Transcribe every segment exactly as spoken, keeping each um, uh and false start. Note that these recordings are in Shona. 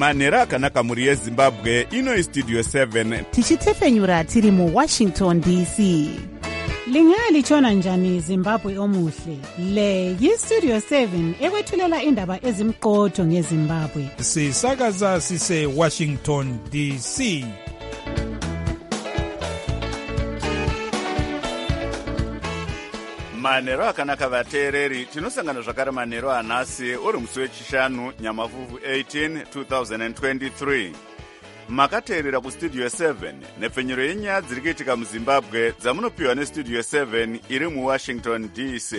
manhero akanaka muri yezimbabwe. Ino istudio seven tichitefenyura tiri mu Washington D C. Lingalitshona njani Zimbabwe omuhle? Le yistudio seven ekwethulela indaba ezimqotho ngeZimbabwe. Sisakaza sise Washington D C. manhero akanaka vateereri, tinosangana zvakare manhero anhasi uri musi wechishanu nyamavhuvhu eighteen two thousand twenty-three. Makateerera kustudio seven nepfenyuro yenyaya dziri kuitika muZimbabwe dzamunopiwa nestudio seven iri muWashington D C.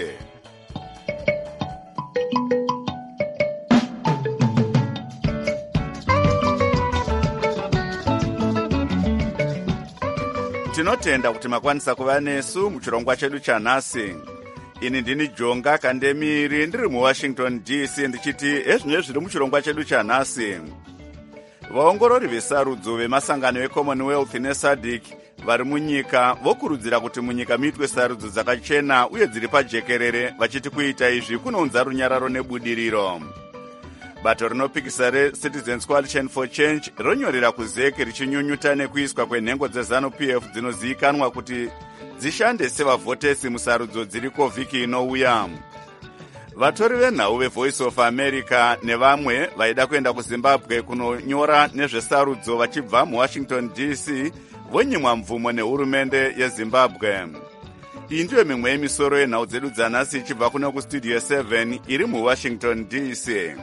Tinotenda kuti makwanisa kuva nesu muchirongwa chedu chanhasi. Ini ndini Jonga Kandemiri ndiri muWashington D C ndichiti ezvinwe zviri muchirongwa chedu chanhasi. Vaongorori vesarudzo vemasangano eCommonwealth neSADC vari munyika vokurudzira kuti munyika muitwe sarudzo dzakachena uye dziri pajekerere, vachiti kuita izvi kunounza runyararo nebudiriro. Bato rinopikisa reCitizens Coalition for Change ronyorera kuzeke richinyunyuta nekuiswa kwenhengo dzeZANU P F dzinozivikanwa kuti dzishande sevavhotesi musarudzo dziriko vhiki inouya. Vatori venhau veVoice of America nevamwe vaida kuenda kuZimbabwe kunonyora nezvesarudzo vachibva muWashington D C vonyimwa mvumo nehurumende yeZimbabwe. Iyi ndiyo mimwe yemisoro yenhau dzedu dzanhasi ichibva kuno kustudio seven iri muWashington D C.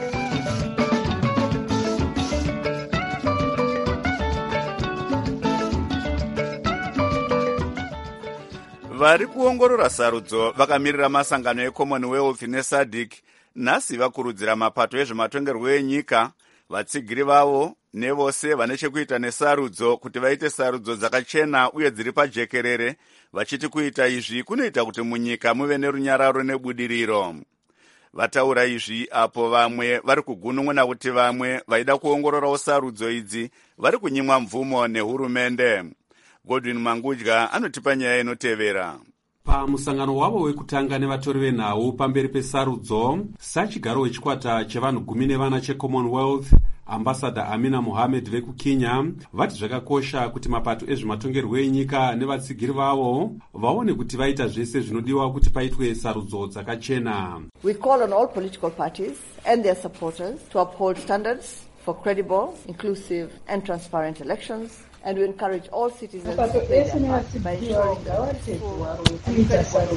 Vari kuongorora sarudzo vakamirira masangano eCommonwealth neSADC nhasi vakurudzira mapato ezvematongerwo enyika, vatsigiri vavo nevose vane chekuita nesarudzo kuti vaite sarudzo dzakachena uye dziri pajekerere, vachiti kuita izvi kunoita kuti munyika muve nerunyararo nebudiriro. Vataura izvi apo vamwe vari kugunun'una kuti vamwe vaida kuongororawo sarudzo idzi vari kunyimwa mvumo nehurumende. Godwin Mangudya anotipa nyaya inotevera. Pamusangano wavo wekutanga nevatori venhau pamberi pesarudzo, sachigaro wechikwata chevanhu gumi nevana cheCommonwealth, Ambassador Amina Mohamed vekuKenya, vati zvakakosha kuti mapato ezvematongerwo enyika nevatsigiri vavo vaone kuti vaita zvese zvinodiwa kuti paitwe sarudzo dzakachena. We call on all political parties and their supporters to uphold standards for credible, inclusive and transparent elections. And we encourage all citizens to play their part by ensuring that peaceful and credible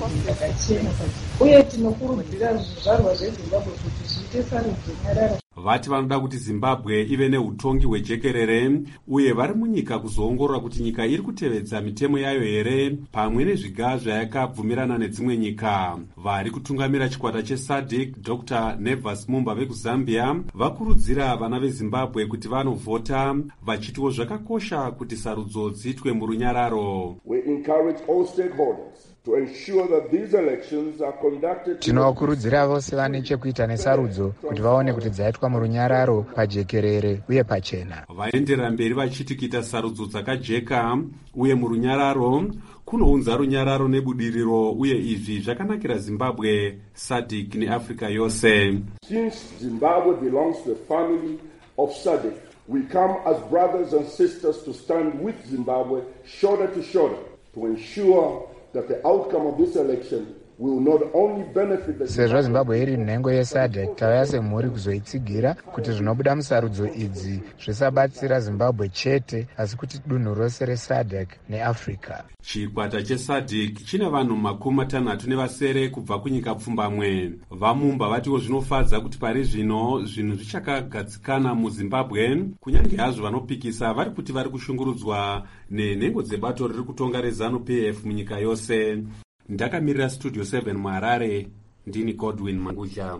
process. Vati vanoda kuti Zimbabwe ive neutongi hwejekerere uye vari munyika kuzoongorora kuti nyika iri kutevedza mitemo yayo here pamwe nezviga zvayakabvumirana nedzimwe nyika. Vari kutungamira chikwata cheSADC Doctor Nevas Mumba vekuZambia vakurudzira vana veZimbabwe kuti vanovhota, vachitiwo zvakakosha kuti sarudzo dziitwe murunyararo. We encourage all stakeholders to ensure that these elections are conducted. Tinokurudzira vose vane chekuita nesarudzo kuti vaone kuti dzaitwa murunyararo, pajekerere uye pachena. Vaenderera mberi vachiti kuita sarudzo dzakajeka uye murunyararo kunounza runyararo nebudiriro, uye izvi zvakanakira Zimbabwe, SADC neAfrica yose. Since Zimbabwe belongs to the family of SADC, we come as brothers and sisters to stand with Zimbabwe shoulder to shoulder to ensure that the outcome of this election will not only benefit the sezvo Zimbabwe iri nhengo yeSADC, tauya semhuri kuzoitsigira kuti zvinobuda musarudzo idzi zvisabatsira Zimbabwe chete asi kuti dunhu rose reSADC neAfrica. Chikwata cheSADC chine vanhu makumi matanhatu nevasere kubva kunyika pfumbamwe. Vamumba vatiwo zvinofadza kuti pari zvino zvinhu zvichakagadzikana muZimbabwe, kunyange hazvo vanopikisa vari kuti vari kushungurudzwa nenhengo dzebato riri kutonga reZANU P F munyika yose. Ndakamirira studio seven muHarare, ndini Godwin Mangudya.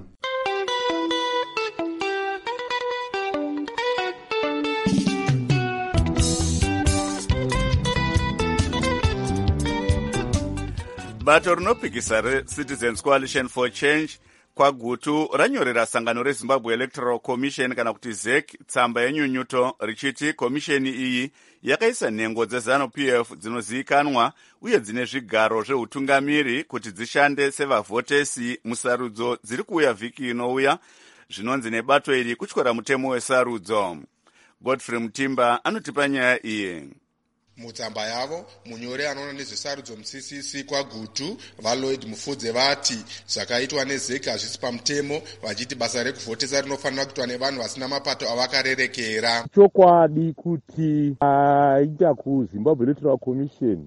Bato rinopikisa reCitizens Coalition for Change kwagutu ranyorera sangano reZimbabwe Electoral Commission kana kuti Z E C tsamba yenyunyuto richiti komisheni iyi yakaisa nhengo dzeZANU P F dzinozivikanwa uye dzine zvigaro zveutungamiri kuti dzishande sevavhotesi musarudzo dziri kuuya vhiki inouya, zvinonzi nebato iri kutyora mutemo wesarudzo. Godfrey Mutimba anotipa nyaya iyi. Mutsamba yavo munyori anoona nezvesarudzo mutsitsisi kwagutu vaLloyd Mufudze vati zvakaitwa nezeki hazvisi pamutemo, vachiti basa rekuvhotesa rinofanira kuitwa nevanhu vasina mapato avakarerekera. Chokwadi kuti aita kuZimbabwe Electoral Commission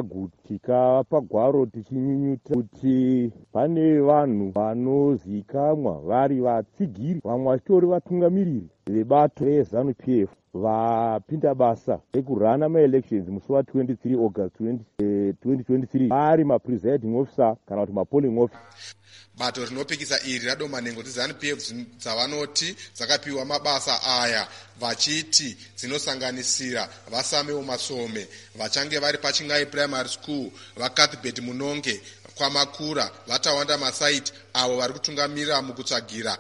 pagutika pagwaro tichinyunyuta kuti pane vanhu vanozikamwa vari vatsigiri, vamwe vachitori vatungamiriri vebato reZANU P F vapinda basa rekurana ma-elections musi wa-twenty-three August twenty twenty-three vari ma-presiding officer kana kuti ma-polling officer. Bato rinopikisa iri radomanengo tiZANU P F dzavanoti dzakapiwa mabasa aya, vachiti dzinosanganisira Vasamewo Masome vachange vari paChingai Primary School, vaCathbert Munonge kwaMakura, vatawanda Masaiti avo vari kutungamirira mukutsvagira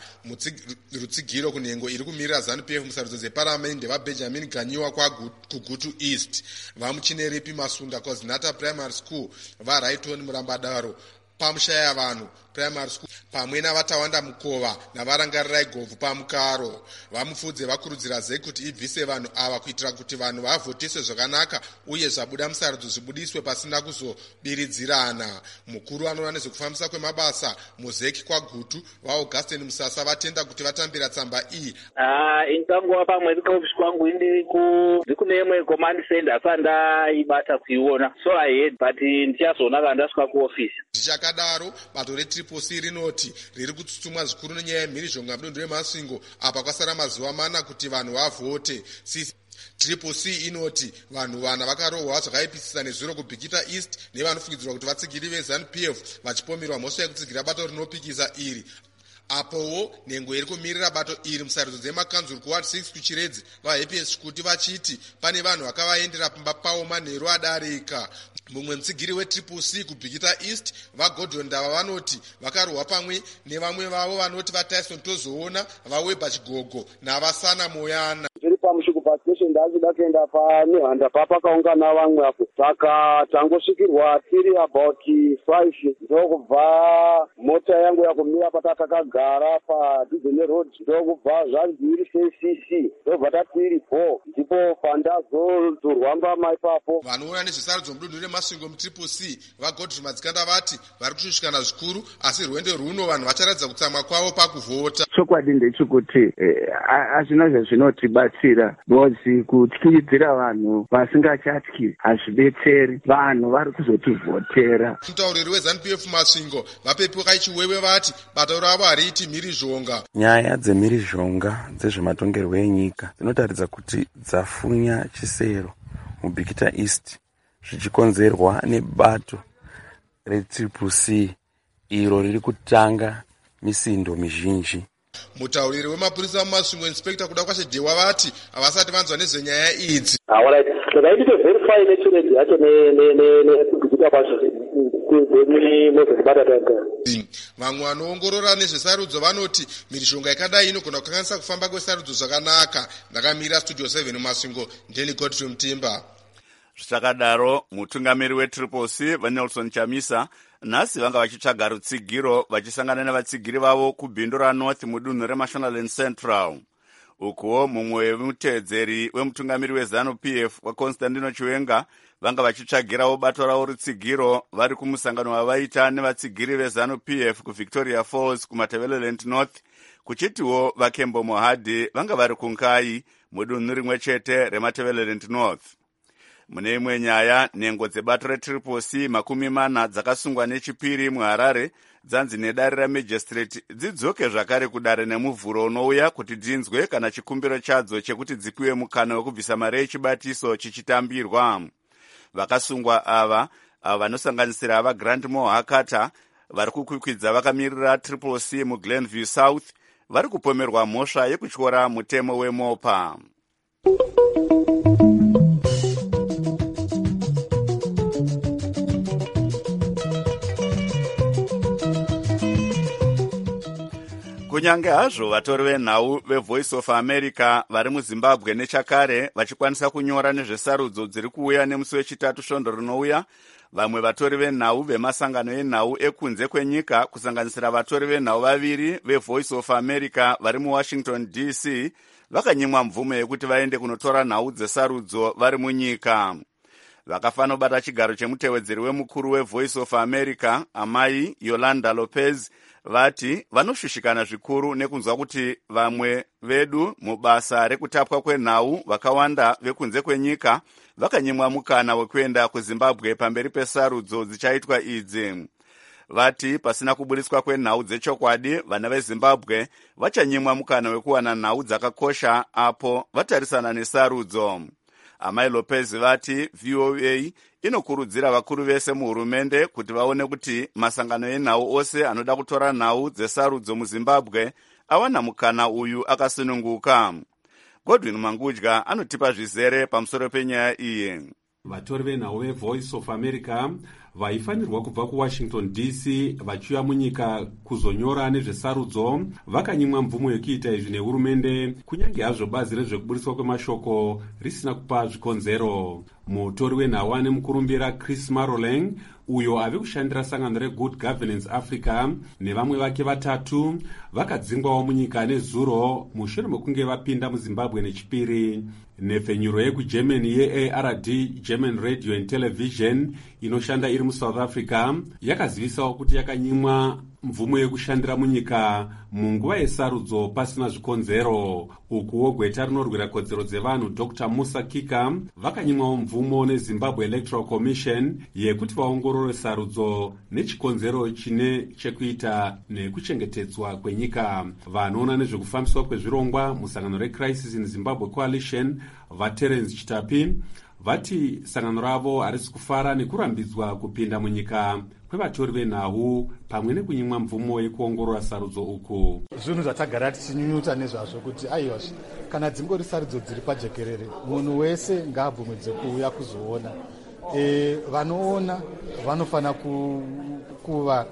rutsigiro kunhengo iri kumirira ZANU P F musarudzo dzeparamende, vaBenjamin Ganyiwa kuGutu East, vaMuchineripi Masunda kwaZinata Primary School, vaRaiton Murambadaro pamushaya vanhu Primary School, pamwe navatawanda Mukova navarangarirai Govhu paMukaro. Vamufudze vakurudzira zeki kuti ibvise vanhu ava kuitira kuti vanhu vavhoteswe zvakanaka uye zvabuda musarudzo zvibudiswe pasina kuzobiridzirana. Mukuru anoona nezvekufambisa kwemabasa muzeki kwaGutu vaAugustine Musasa vatenda kuti vatambira tsamba iyi. Ah, ingangova pamwe ndikaofisi kwangu indi kune imwe command center sandaibata kuiona, so I heard but ndichazoona kana ndasvika kuofisi. Zvichakadaro bato reTriple C rinoti riri kutsutsumwa zvikuru nenyaya yemhirizhonga mudunhu reMasvingo apa kwasara mazuva mana kuti vanhu vavhote. Triple C inoti vanhu vana vakarohwa zvakaipisisa nezviro kuBhikita East nevanofungidzirwa kuti vatsigiri veZANU P F vachipomerwa mhosva yekutsigira bato rinopikisa iri. Apowo nhengo iri kumirira bato iri musarudzo dzemakanzuru kuward six kuChiredzi vaHappy Chikuti vachiti pane vanhu vakavaendera pamba pavo manheru adarika. Mumwe mutsigiri weTriple C kuBhikita East vaGordon Ndava vanoti vakarohwa pamwe nevamwe vavo vanoti vaTyson Tozoona, vaWeber Chigogo navasana Moyana. Tiri pamushuku pastation ndachida kuenda paNehanda papakaungana vamwe apo, saka tangosvikirwa tiri about five ndokubva mota yangu yakumira patakagara paDizene Road, ndokubva zvanzi C C C ndobva tatiri four ndipo pandazodzodzorwa mbama ipapo. Vanoona nezvesarudzo mudunhu reMasvingo muTriple C vaGodfrey Madzikanda vati vari kushushikana zvikuru, asi rwendo runo vanhu vacharatidza kutsamwa kwavo pakuvhota. Chokwadi ndechekuti hazvina zvazvinotibatsira nozi kutyidzira vanhu vasingachatyi hazvidetseri, vanhu vari kuzotivhotera. Mutauriri weZANU P F Masvingo vapepuka ichiwewe vati bato ravo hariiti mhirizhonga. Nyaya dzemhirizhonga dzezvematongerwo enyika dzinotaridza kuti dzafunya chisero muBhikita East zvichikonzerwa nebato reTriple C iro riri kutanga misindo mizhinji. Mutauriri wemapurisa muMasvingo Inspector kuda kwashedewa vati havasati vanzwa nezvenyaya idzi. Alright, zvakaiti to verify nechiredi yacho nekubhikita kwacho vamwe vanoongorora nezvesarudzo vanoti mhirizhonga yakadai inogona kukanganisa kufamba kwesarudzo zvakanaka. Ndakamira Studio seven muMasvingo, ndini Godfrey Mutimba. Zvichakadaro mutungamiri weTriple C vaNelson Chamisa nhasi vanga vachitsvaga rutsigiro vachisangana nevatsigiri vavo kubhindu raNorth mudunhu reMashonaland Central. Ukuwo mumwe wemutedzeri wemutungamiri weZANU P F waConstantino Chiwenga vanga vachitsvagirawo bato ravo rutsigiro vari kumusangano wavaita nevatsigiri veZANU P F kuVictoria Falls kuMatabeleland North, kuchitiwo vaKembo Mohadi vanga vari kunkai mudunhu rimwe chete reMatabeleland North. Mune imwe nyaya, nhengo dzebato reTriple C makumi mana dzakasungwa nechipiri muHarare dzanzi nedare ramagistrate dzidzoke zvakare kudare nemuvhuro unouya kuti dzinzwe kana chikumbiro chadzo chekuti dzipiwe mukana wekubvisa mari yechibatiso chichitambirwa. Vakasungwa ava ava vanosanganisira ava Grant Mohakata vari kukwikwidza vakamirira Triple C muGlenview South vari kupomerwa mhosva yekutyora mutemo weMopa. kunyange hazvo vatori venhau vevoice of america vari muzimbabwe nechakare vachikwanisa kunyora nezvesarudzo dziri kuuya nemusi wechitatu svondo rinouya, vamwe vatori venhau vemasangano enhau ekunze kwenyika kusanganisira vatori venhau vaviri vevoice of america vari muwashington d c vakanyimwa mvumo yekuti vaende kunotora nhau dzesarudzo vari munyika. Vakafanobata chigaro chemutevedzeri wemukuru wevoice of america amai Yolanda Lopez vati vanoshushikana zvikuru nekunzwa kuti vamwe vedu mubasa rekutapwa kwenhau vakawanda vekunze kwenyika vakanyimwa mukana wekuenda kuzimbabwe pamberi pesarudzo dzichaitwa idzi. Vati pasina kuburiswa kwenhau dzechokwadi vana vezimbabwe vachanyimwa mukana wekuwana nhau dzakakosha apo vatarisana nesarudzo. Amai Lopez vati V O A inokurudzira vakuru vese muhurumende kuti vaone kuti masangano enhau ose anoda kutora nhau dzesarudzo muzimbabwe awana mukana uyu akasununguka. Godwin Mangudya anotipa zvizere pamusoro penyaya iyi. Vatori venhau vevoice of america vaifanirwa kubva kuwashington d c vachiuya munyika kuzonyora nezvesarudzo vakanyimwa mvumo yekuita izvi nehurumende, kunyange hazvo bazi rezvekuburiswa kwemashoko risina kupa zvikonzero. Mutori wenhau ane mukurumbira Chris Maroleng, uyo ave kushandira sangano reGood Governance Africa nevamwe vake vatatu, vakadzingwawo munyika nezuro mushure mekunge vapinda muzimbabwe nechipiri. Nhefenyuro yekugermany ye-A R D German Radio and Television inoshanda iri muSouth Africa yakazivisawo kuti yakanyimwa mvumo yekushandira munyika munguva yesarudzo pasina zvikonzero. Ukuwo gweta rinorwira kodzero dzevanhu Doctor Musa Kika vakanyimwawo mvumo neZimbabwe Electoral Commission yekuti vaongorore sarudzo nechikonzero chine chekuita nekuchengetedzwa kwenyika. Vanoona nezvekufambiswa kwezvirongwa musangano reCrisis in Zimbabwe Coalition vaTerence Chitapi vati sangano ravo harisi kufara nekurambidzwa kupinda munyika kwevatori venhau pamwe nekunyimwa mvumo yekuongorora sarudzo uku. Zvinhu zvatagara tichinyunyuta nezvazvo kuti aiwa kana dzingori sarudzo dziri pajekerere munhu wese ngaabvumidze kuuya kuzoona. E, vanoona vanofana ku, kuva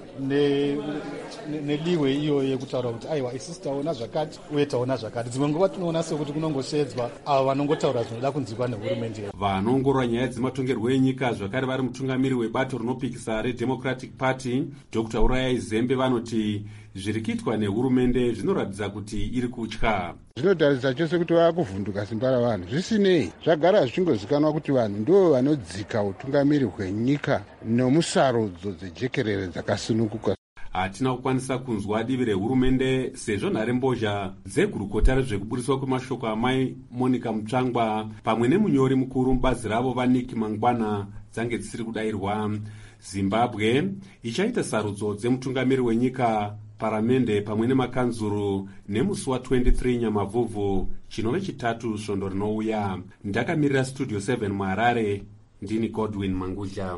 nediwe ne, iyo yekutaura kuti aiwa isusu taona zvakati uye taona zvakati. Dzimwe nguva tinoona sekuti kunongoshedzwa avo vanongotaura zvinoda kunzwikwa nehurumende. Vanoongorora nyaya dzematongerwo enyika zvakare vari mutungamiri webato rinopikisa reDemocratic Party Doctor Urayai Zembe vanoti zviri kuitwa nehurumende zvinoratidza kuti iri kutya. Zvinotaridza chose kuti vakuvhunduka simba ravanhu. Zvisinei zvagara zvichingozikanwa kuti vanhu ndo vanodzika utungamiri hwenyika nomusarudzo dzejekerere dzakasununguka. Hatina kukwanisa kunzwa divi rehurumende sezvo nharembozha dzegurukota rezvekuburiswa kwemashoko amai Monica Mutsvangwa pamwe nemunyori mukuru mubazi ravo vaNiki Mangwana dzange dzisiri kudayirwa. Zimbabwe ichaita sarudzo dzemutungamiri wenyika paramende pamwe nemakanzuru nemusi wa23 Nyamavhuvhu chinove chitatu svondo rinouya. Ndakamirira Studio seven muHarare, ndini Godwin Mangudya.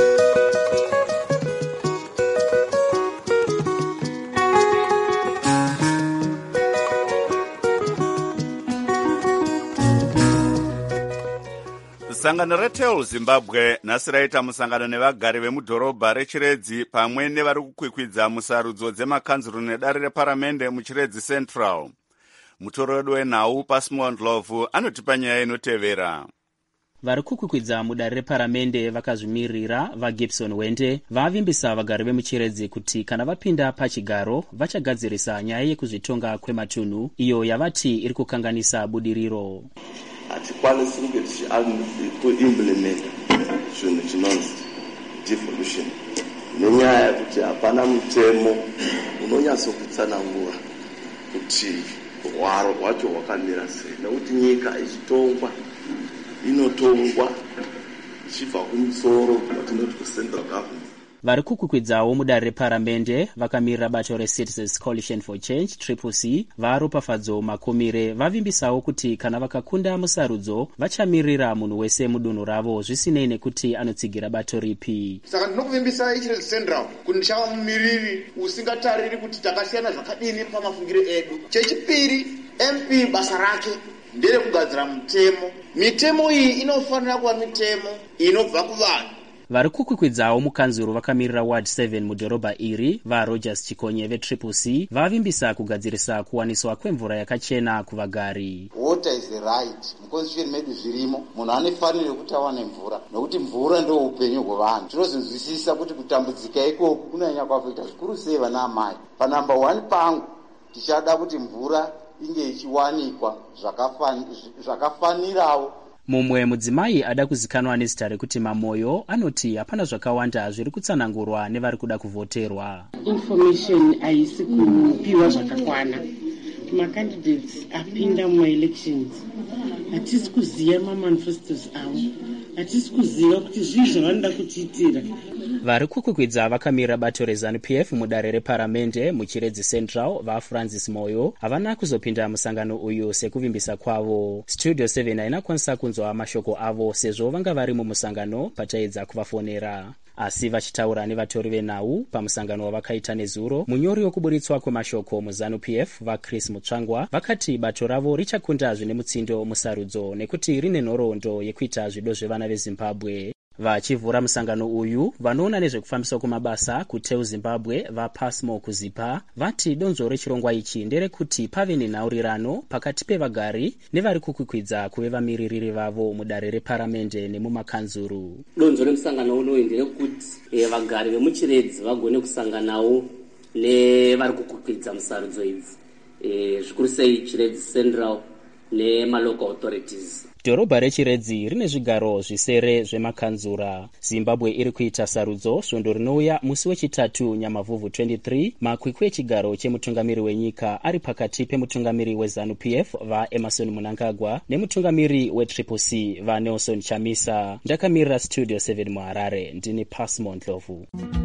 Sangano reTel Zimbabwe nhasi raita musangano nevagari vemudhorobha reChiredzi pamwe nevari kukwikwidza musarudzo dzemakanzuru nedare reparamende muChiredzi Central. Mutori wedu wenhau Pasmond Love anotipa nyaya inotevera. Vari kukwikwidza mudare reparamende vakazvimirira vaGibson Wende vavimbisa vagari vemuChiredzi kuti kana vapinda pachigaro vachagadzirisa nyaya yekuzvitonga kwematunhu iyo yavati iri kukanganisa budiriro. Hatikwanisi kunge tichiimplementa zvinhu chinonzi devolution nenyaya yekuti hapana mutemo unonyatsokutsanangura kuti hwaro hwacho hwakamira sei, nekuti nyika ichitongwa inotongwa ichibva kumusoro watinoti kucentral government. Vari kukwikwidzawo mudare reparamende vakamirira bato reCitizens Coalition for Change Triple C varopafadzo makomire vavimbisawo kuti kana vakakunda musarudzo vachamirira munhu wese mudunhu ravo zvisinei nekuti anotsigira bato ripi. Saka ndinokuvimbisa iChiredzi Central kuti ndichava mumiriri usingatariri kuti takasiyana zvakadini pamafungiro edu. Chechipiri, M P basa rake ndere kugadzira mitemo. Mitemo iyi inofanira kuva mitemo inobva kuvanhu vari kukwikwidzawo mukanzuro vakamirira ward seven mudhorobha iri varogers chikonye vetriple c vavimbisa kugadzirisa kuwaniswa kwemvura yakachena kuvagari. Water is a right. Muconstitution medu zvirimo munhu anofanira kuti awane mvura nokuti mvura ndio upenyu hwevanhu. Tinozvinzwisisa kuti kutambudzika ikoko kunonyanya kuafekta zvikuru sei vana amai. Panamba one pangu tichada kuti mvura inge ichiwanikwa zvakafanirawo. Mumwe mudzimai ada kuzikanwa nezita rekuti Mamoyo anoti hapana zvakawanda zviri kutsanangurwa nevari kuda kuvoterwa. Information haisi kupiwa zvakakwana. Macandidates apinda mumaelections hatisi kuziva mamanifestos avo, hatisi kuziva kuti zvii zvavanoda kutiitira. Vari kukwikwidza vakamirira bato reZANU P F mudare reparamende muchiredzi Central vaFrancis Moyo havana kuzopinda musangano uyu sekuvimbisa kwavo. Studio seven hainakwanisa kunzwa mashoko avo sezvo vanga vari mumusangano pataedza kuvafonera. Asi vachitaura nevatori venhau pamusangano wavakaita nezuro, munyori wekuburitswa kwemashoko muZANU P F vaChris Mutsvangwa vakati bato ravo richakunda zvine mutsindo musarudzo nekuti rine nhoroondo yekuita zvido zvevana veZimbabwe. Vachivhura musangano uyu, vanoona nezvekufambiswa kwemabasa kuTeu Zimbabwe vaPasmo Kuzipa vati donzvo rechirongwa ichi nderekuti pave nenhaurirano pakati pevagari nevari kukwikwidza kuve vamiririri vavo mudare reparamende nemumakanzuru. Donzvo remusangano unoyu nderekuti e, vagari vemuchiredzi vagone kusanganawo nevari kukwikwidza musarudzo idzi, e, zvikuru sei chiredzi Central nemalocal authorities. Dhorobha rechiredzi rine zvigaro zvisere zvemakanzura. Zimbabwe iri kuita sarudzo svondo rinouya musi wechitatu Nyamavhuvhu twenty-three, makwikwi echigaro chemutungamiri wenyika ari pakati pemutungamiri weZANU P F vaEmerson Mnangagwa nemutungamiri weTriple C vaNelson Chamisa. Ndakamirira Studio seven muHarare, ndini Pasmo Ndlovu.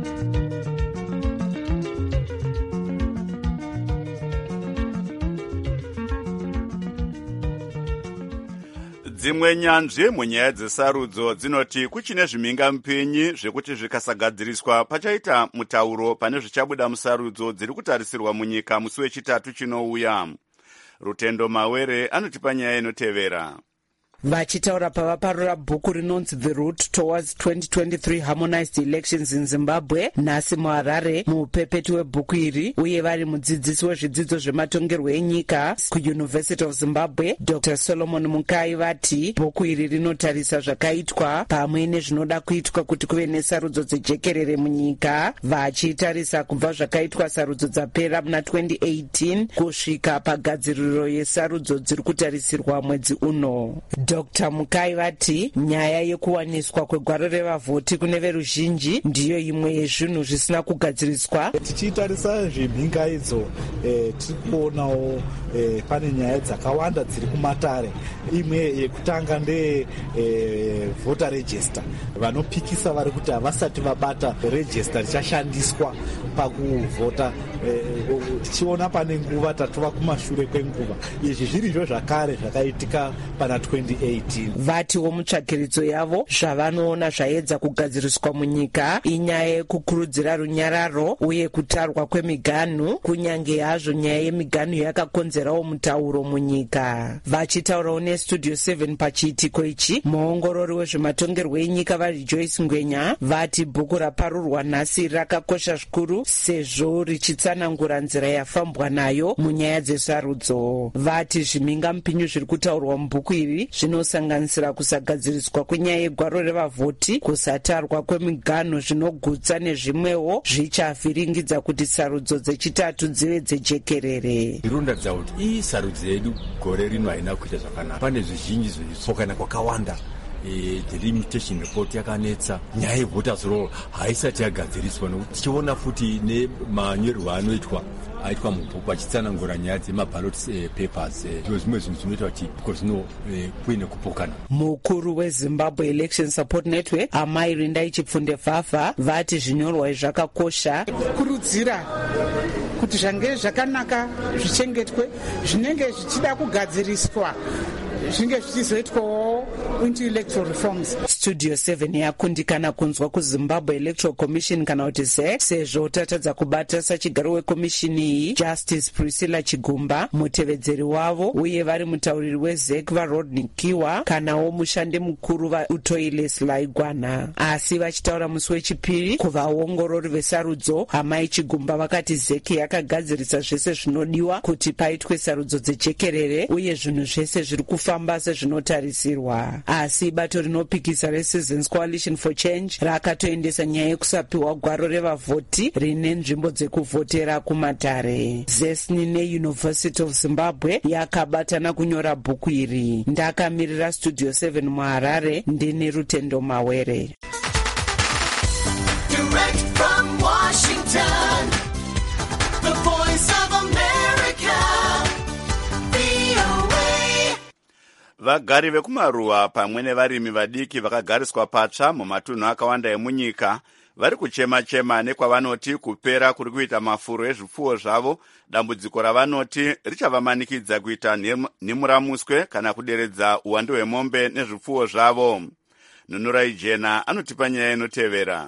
Dzimwe nyanzvi munyaya dzesarudzo dzinoti kuchine zvimhingamupinyi zvekuti zvikasagadziriswa pachaita mutauro pane zvichabuda musarudzo dziri kutarisirwa munyika musi wechitatu chinouya. Rutendo Mawere anotipa nyaya inotevera. Vachitaura pavaparura bhuku rinonzi The Route Towards twenty twenty-three Harmonized Elections in Zimbabwe nhasi muHarare muupepeti webhuku iri uye vari mudzidzisi wezvidzidzo zvematongerwo enyika kuUniversity of Zimbabwe Doctor Solomon Mukai vati bhuku iri rinotarisa zvakaitwa pamwe nezvinoda kuitwa kuti kuve nesarudzo dzejekerere munyika, vachitarisa kubva zvakaitwa sarudzo dzapera muna twenty eighteen kusvika pagadziriro yesarudzo dziri kutarisirwa mwedzi uno. Doctor Mukai vati nyaya yekuwaniswa kwegwaro revavhoti kune veruzhinji ndiyo imwe yezvinhu zvisina kugadziriswa. Tichitarisa zvimhingaidzo eh, tiri kuonawo eh, pane nyaya dzakawanda dziri kumatare. Imwe yekutanga ndeye eh, voter register. Vanopikisa vari kuti havasati vabata register richashandiswa pakuvhota. Eh, tichiona pane nguva tatova kumashure kwenguva. Izvi zvirizvo zvakare zvakaitika pana twenty eighteen. Vatiwo mutsvagiridzo yavo zvavanoona zvaedza kugadziriswa munyika inyaya yekukurudzira runyararo uye kutarwa kwemiganhu, kunyange hazvo nyaya yemiganhu yakakonzerawo mutauro munyika. Vachitaurawo neStudio seven pachiitiko ichi, muongorori wezvematongerwo enyika vaRejoice Ngwenya vati bhuku raparurwa nhasi rakakosha zvikuru sezvo richitsanangura nzira yafambwa nayo munyaya dzesarudzo. Vati zvimhingamupinyu zviri kutaurwa mubhuku iri zvinosanganisira kusagadziriswa kwenyaya yegwaro revavhoti, kusatarwa kwemiganhu zvinogutsa nezvimwewo zvichavhiringidza kuti sarudzo dzechitatu dzive dzejekerere. Irondatidza kuti ii sarudzo yedu gore rino haina kuita zvakanaka. Pane zvizhinji zvitsokana kwakawanda. E, the limitation report yakanetsa, nyaya yevoters roll haisati yagadziriswa nokuti tichiona futi nemanyorerwo anoitwa aitwa mubhuku achitsanangura nyaya dzemaballot eh, papers ndizvo eh, zvimwe zvinhu zvinoita kuti because no eh, kuine kupokana. Mukuru weZimbabwe Election Support Network Amai Rindai Chipfunde Vhavha vati zvinyorwa zvakakosha kurudzira kuti zvange zvakanaka zvichengetwe, zvinenge zvichida kugadziriswa zvinge zvichizoitwawo into electoral reforms. Studio seven yakundikana kunzwa kuZimbabwe Electoral Commission kana kuti Z E C sezvo tatadza kubata sachigaro wekomishini iyi Justice Priscilla Chigumba, mutevedzeri wavo uye vari mutauriri weZ E C vaRodney Kiwa kanawo mushandi mukuru vaUtoile Selaigwana. Asi vachitaura musi wechipiri kuvaongorori vesarudzo, amai Chigumba vakati Z E C yakagadzirisa zvese zvinodiwa kuti paitwe sarudzo dzejekerere uye zvinhu zvese zviri kufamba sezvinotarisirwa. Asi bato rinopikisa reCitizens Coalition for Change rakatoendesa nyaya yekusapiwa gwaro revavhoti rine nzvimbo dzekuvhotera kumatare. Zesni neUniversity of Zimbabwe yakabatana kunyora bhuku iri. Ndakamirira Studio seven muHarare, ndini Rutendo Mawere. Direct from Washington, the voice of America, V O A. Vagari vekumaruwa pamwe nevarimi vadiki vakagariswa patsva mumatunhu akawanda emunyika vari kuchema-chema nekwavanoti kupera kuri kuita mafuro ezvipfuwo zvavo, dambudziko ravanoti richavamanikidza kuita nhimuramuswe kana kuderedza uwandu hwemombe nezvipfuwo zvavo. Nunurai Jena anotipa nyaya inotevera.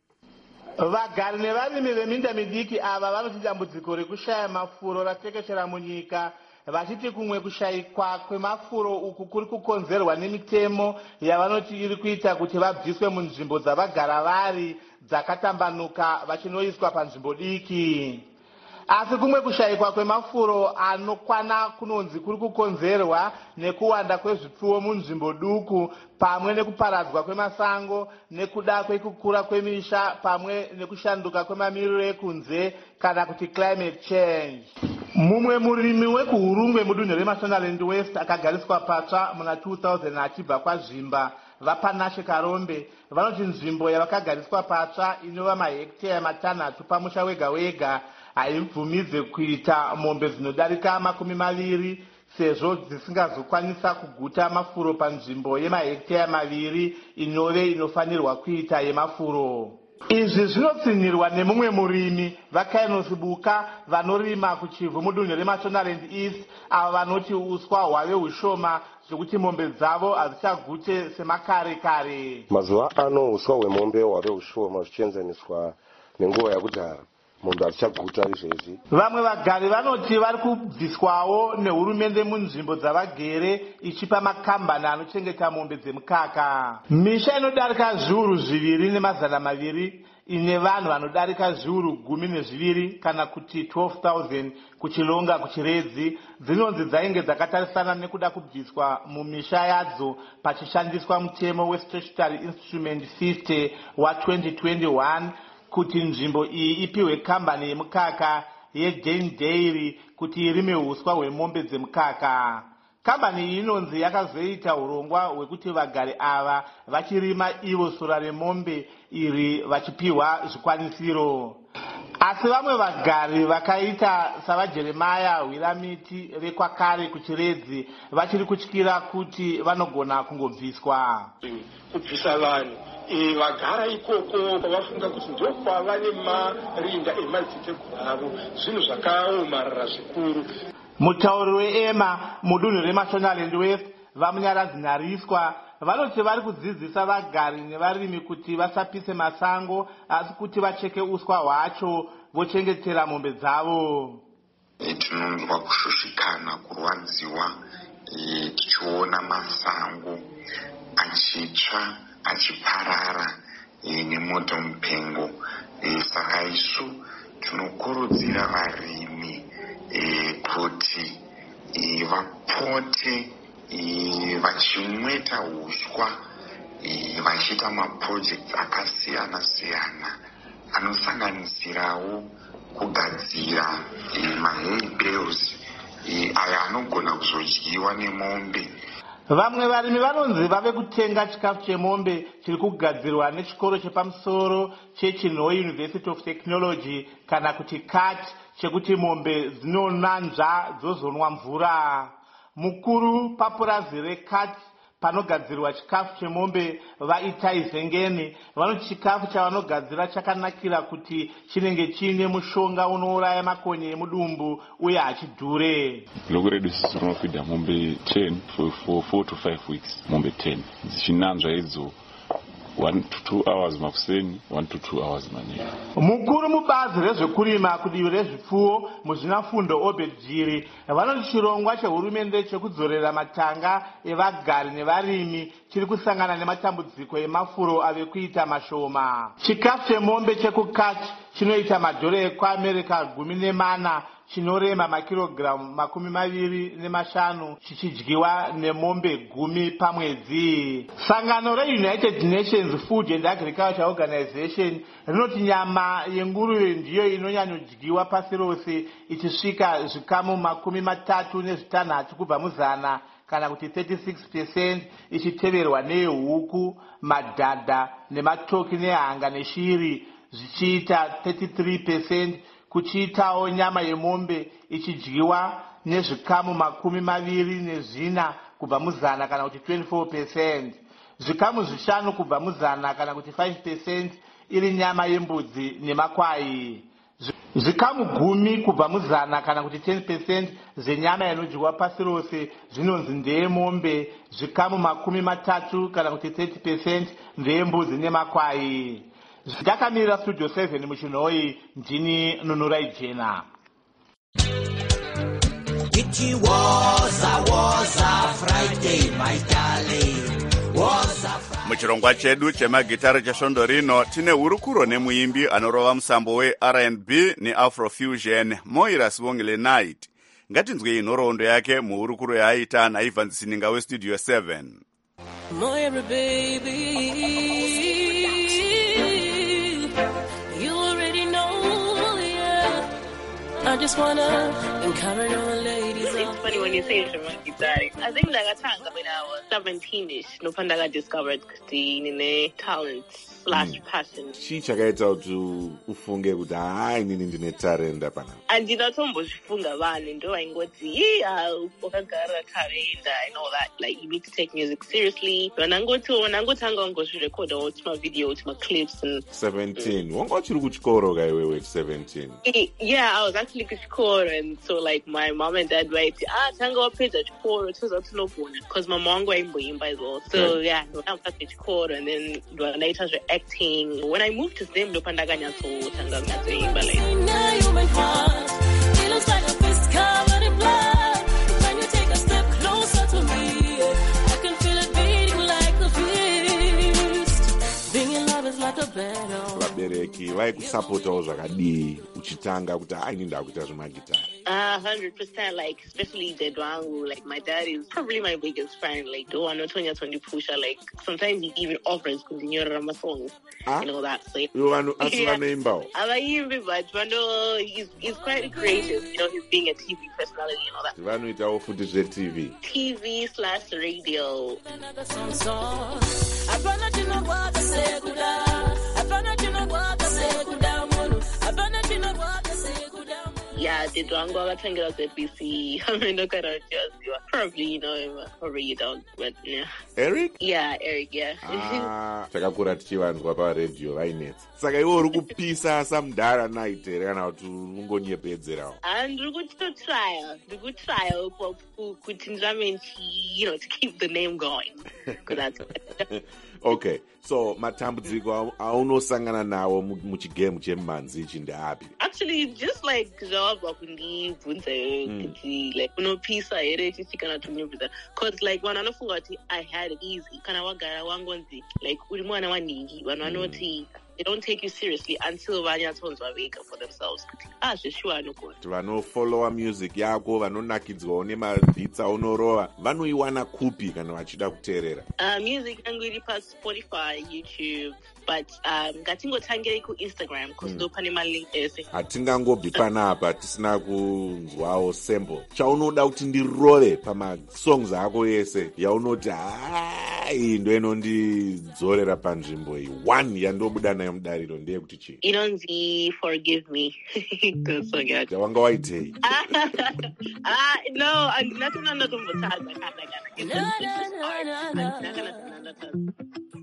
Vagari nevarimi veminda midiki ava vanoti dambudziko rekushaya mafuro ratekeshera munyika, vachiti kumwe kushayikwa kwemafuro uku kuri kukonzerwa nemitemo yavanoti iri kuita kuti vabviswe munzvimbo dzavagara vari dzakatambanuka vachinoiswa panzvimbo diki. Asi kumwe kushayikwa kwemafuro anokwana kunonzi kuri kukonzerwa nekuwanda kwezvipfuwo munzvimbo duku pamwe nekuparadzwa kwemasango nekuda kwekukura kwemisha pamwe nekushanduka kwemamiriro ekunze kana kuti climate change. Mumwe murimi wekuhurungwe mudunhu reMashonaland West akagariswa patsva muna two thousand achibva kwaZvimba vaPanashe Karombe vanoti nzvimbo yavakagariswa patsva inova mahekiteya matanhatu pamusha wega wega haibvumidze kuita mombe dzinodarika makumi maviri sezvo dzisingazokwanisa kuguta mafuro panzvimbo yemahekiteya maviri inove inofanirwa kuita yemafuro. Izvi zvinotsinirwa nemumwe murimi vaKainos Buka vanorima kuchivhu mudunhu reMashonaland East avo vanoti uswa hwave hushoma zvekuti mombe dzavo hadzichagute semakare kare. Mazuva ano uswa hwemombe hwave hushoma zvichienzaniswa nenguva yakudhara. Munhu achaguta izvezvi. Vamwe vagari vanoti vari kubviswawo nehurumende munzvimbo dzavagere ichipa makambani anochengeta mombe dzemukaka. Misha inodarika zviuru zviviri nemazana maviri ine vanhu vanodarika zviuru gumi nezviviri kana kuti twelve thousand kuchilonga kuchiredzi dzinonzi dzainge dzakatarisana nekuda kubviswa mumisha yadzo pachishandiswa mutemo weStatutory Instrument fifty wa twenty twenty-one kuti nzvimbo iyi ipiwe kambani yemukaka yeJane Dairy kuti irime huswa hwemombe dzemukaka. Kambani iyi inonzi yakazoita urongwa hwekuti vagari ava vachirima ivo sora remombe iri vachipiwa zvikwanisiro. Asi vamwe vagari vakaita savaJeremaya Hwiramiti vekwakare kuchiredzi vachiri kutyira kuti vanogona kungobviswa. Kubvisa vanhu vagara ikoko kwavafunga kuti ndio kwava nemarinda emadziteteguru avo, zvinhu zvakaomarara zvikuru. Mutauri weEma mudunhu reMashonaland West vamunyaradzi Nyariswa vanoti vari kudzidzisa vagari nevarimi kuti vasapise masango asi kuti vacheke uswa hwacho vochengetera mombe dzavo. Tinonzwa kushushikana, kurwadziwa tichiona masango achitsva achiparara nemoto mupengo. Saka isu tinokurudzira varimi kuti vapote vachimweta huswa vachiita maprojects akasiyana siyana anosanganisirawo kugadzira mahey bales aya anogona kuzodyiwa nemombe. Vamwe varimi vanonzi vave kutenga chikafu chemombe chiri kugadzirwa nechikoro chepamusoro cheChinhoe University of Technology kana kuti C A T chekuti mombe dzinonanzva dzozonwa mvura. Mukuru papurazi reC A T panogadzirwa chikafu chemombe vaitai zengeni. Vanoti chikafu chavanogadzira chakanakira kuti chinenge chine mushonga unouraya makonye emudumbu uye hachidhure. Loko redu sisi rinofidha mombe ten for, for four to five weeks, mombe ten dzichinanzva idzo one to two hours makuseni, one to two hours manheru. Mukuru mubazi rezvekurima kudivi rezvipfuwo muzvinafundo Obedjiri vanoti chirongwa chehurumende chekudzorera matanga evagari nevarimi chiri kusangana nematambudziko emafuro ave kuita mashoma. Chikafu chemombe chekukati chinoita madhora ekuAmerica gumi nemana chinorema makirogiramu makumi maviri nemashanu chichidyiwa nemombe gumi pamwedzi. Sangano reUnited Nations Food and Agriculture Organization rinoti nyama yenguruve ndiyo inonyanyodyiwa pasi rose ichisvika zvikamu makumi matatu nezvitanhatu kubva muzana kana kuti thirty-six percent ichiteverwa neyehuku, madhadha nematoki nehanga neshiri zvichiita thirty-three percent, kuchiitawo nyama yemombe ichidyiwa nezvikamu makumi maviri nezvina kubva muzana kana kuti twenty-four percent, zvikamu zvishanu kubva muzana kana kuti five percent iri nyama yembudzi nemakwai, zvikamu gumi kubva muzana kana kuti ten percent zvenyama inodyiwa pasi rose zvinonzi ndeyemombe, zvikamu makumi matatu kana kuti thirty percent ndeyembudzi nemakwai. Ndakamirira studio seven muchinhoi, ndini Nunurai Jena. It was a was a Friday, my darling. Was a Friday. Muchirongwa chedu chemagitari chesvondo rino tine hurukuro nemuimbi anorova musambo we-R and B ne-Afrofusion Moira Sibongile Night. Ngatinzwei nhoroondo yake muhurukuro yaaita naIvan Sininga westudio seven. Moira baby, I just wanna encourage all the ladies. It's funny when you say Shemangitari. I think like a time when I was seventeen-ish, no panda discovered the talent slash passion. Chi chakaita kuti ufunge kuti hai inini ndine talent pana. Andinotombozvifunga vanhu ndo vaingoti yeah wakagara talent and all that, like you need to take music seriously. Vanangoti vanangotanga ngozvirecorda uti ma video uti ma clips and seventeen. Wanga uchiri kuchikoro kai wewe at seventeen? Yeah, I was actually kuchikoro, and so like my mom and dad were like, ah tanga wapedza chikoro toza tinogona, because my mom wangu aimboimba as well. So okay. Yeah, I'm at chikoro and then ndanaita zve acting. When I moved to Zim, ndo pandakanyatsootanga kunatsoimba like. Now you make heart, it looks like a fist covered in blood. When you take a step closer to me, I can feel it beating like a fist. Being in love is like a battle. Vabereki vaikusappotawo zvakadii uchitanga kuti hai ini ndakuita zvemagitari? A hundred percent, like especially the Dwangu, like my dad is probably my biggest fan. Like do I know Tonya Tony Pusha, like sometimes he even offers kundinyora my songs ah? and all that. So you want to answer name bao? Abayimbi, but Vando he's he's quite creative, you know, he's being a T V personality and all that. Vanoita ofuti zve T V. T V slash radio. Yeah, the Dwango Atangira Z B C. I mean, look at our just probably you know him, probably you don't, but yeah. Eric? Yeah, Eric, yeah. Ah, takakura tichivanzwa paredhiyo vainetsa. Saka iwe uri kupisa samudhara night here kana kuti ungonyepedzerawo? Ah, ndiri kutotrial, ndiri kutrial kuti ndizame you know, to keep the name going. Okay, so matambudziko aunosangana nawo muchigame chemanzi ichi ndeapi? Actually, just like zvawabva kundibvunza kuti like unopisa here chichi kana tunyumbisa, because like vanhu vanofunga kuti I had it easy kana wagara wangonzi like uri mwana wanhingi, vanhu vanoti they don't take you seriously until vanyatsonzwa vega for themselves kuti ah zveshuwa anogona. Vanofollowa music yako, vanonakidzwawo nemabhitsa unorova, vanoiwana kupi kana vachida kuteerera? Uh, music yangu iri pa Spotify, YouTube, but um, ngatingotangire kuInstagram because ndo pane malink ese. Hatingangobvi panapa tisina kunzwawo sample chaunoda kuti ndirove pamasongs ako ese yaunoti hai ai ndo inondidzorera panzvimbo iyi. One yandobuda nayo mudariro ndeyekuti chii? Inonzi forgive me. Good song yacho. Wanga waitei? Ah, no, andinathanda nokumbuthaza kana kana.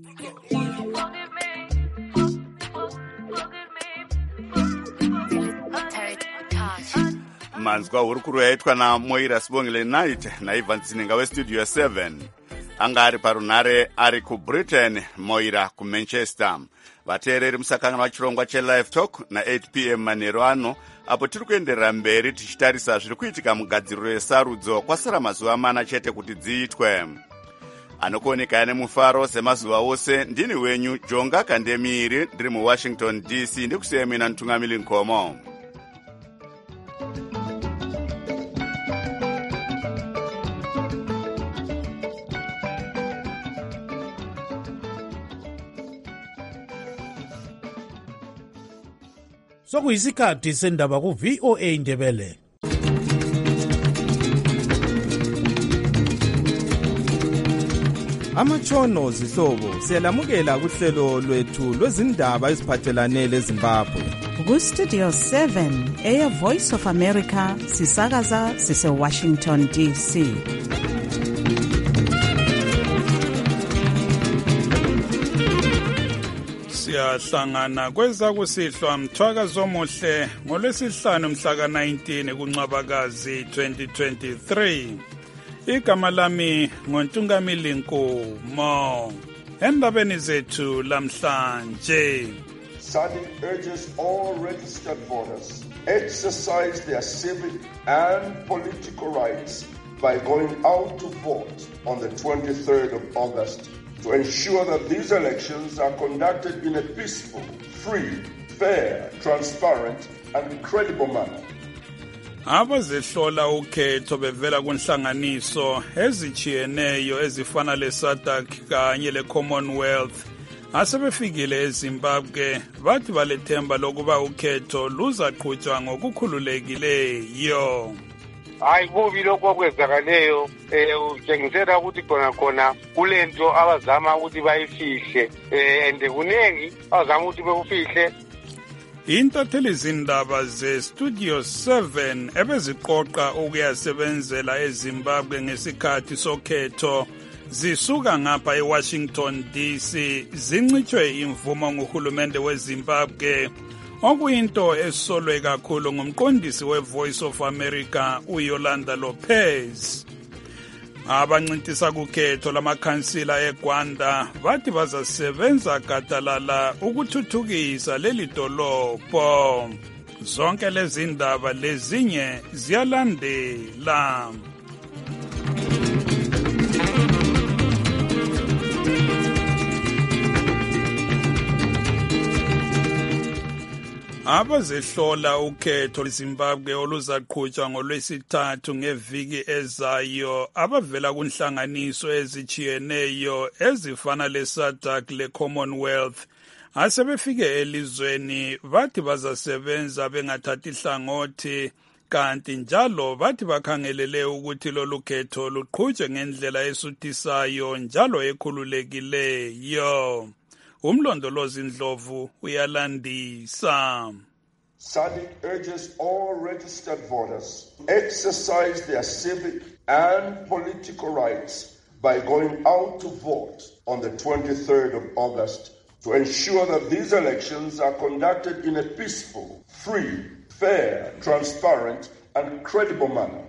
manzwa hurukuru yaitwa naMoira Sibongile Night naIvan Zinenga westudio seven. Anga ari parunhare ari kuBritain, Moira kuManchester. Vateereri musakangana vachirongwa cheLive Talk na eight p m manheru ano, apo tiri kuenderera mberi tichitarisa zviri kuitika mugadziriro yesarudzo kwasara mazuva mana chete kuti dziitwe. Anokuoneka ane mufaro semazuva ose, ndini wenyu Jonga Kandemiri, ndiri muWashington D C, ndikusiyai mina Ntungamili Nkomo. Sokuyisikhathi sendaba ku V O A Ndebele. Amatshono zihlobo siyalamukela kuhlelo lwethu lwezindaba eziphathelane leZimbabwe. Ku Studio seven, Air Voice of America, sisakaza sise Washington D C. Siyahlangana kweza kusihlwa mthwakazo omuhle ngolwesihlanu mhla ka nineteen kuNcwabakazi twenty twenty-three. Igama lami ngoNtungamili Nkomo. Endabeni zethu lamhlanje. SADC urges all registered voters exercise their civic and political rights by going out to vote on the twenty-third of August to ensure that these elections are conducted in a peaceful, free, fair, transparent, and credible manner. Abazihlola ukhetho bevela kunhlanganiso ezichiyeneyo ezifana leSADC kanye leCommonwealth asebefikile eZimbabwe bathi balethemba lokuba ukhetho luzaqhutshwa ngokukhululekileyo. Hayi kubi lokho kwenzakaleyo eh utshengisela ukuthi khona khona kulento abazama ukuthi bayifihle eh ende kunengi abazama ukuthi bekufihle. Intatheli zindaba ze-Studio seven ebeziqoqa ukuyasebenzela eZimbabwe ngesikhathi sokhetho zisuka ngapha eWashington D C zincitshwe imvumo nguhulumende weZimbabwe, okuyinto esolwe kakhulu ngumqondisi weVoice of America uYolanda Lopez. Abancintisa kukhetho lamakhansila eGwanda bathi bazasebenza gadalala ukuthuthukisa leli dolobho. Zonke lezi ndaba lezinye ziyalandela. Abazehlola ukhetho eZimbabwe oluzaqhutshwa ngolwesithathu ngeviki ezayo abavela kunhlanganiso ezichiyeneyo ezifana leSADC leCommonwealth asebefike elizweni bathi bazasebenza bengathathi hlangothi, kanti njalo bathi bakhangelele ukuthi lolu khetho luqhutshwe ngendlela esuthisayo njalo ekhululekileyo. Umlondolozi Ndlovu uyalandisa. SADC urges all registered voters exercise their civic and political rights by going out to vote on the twenty-third of August to ensure that these elections are conducted in a peaceful, free, fair, transparent, and credible manner.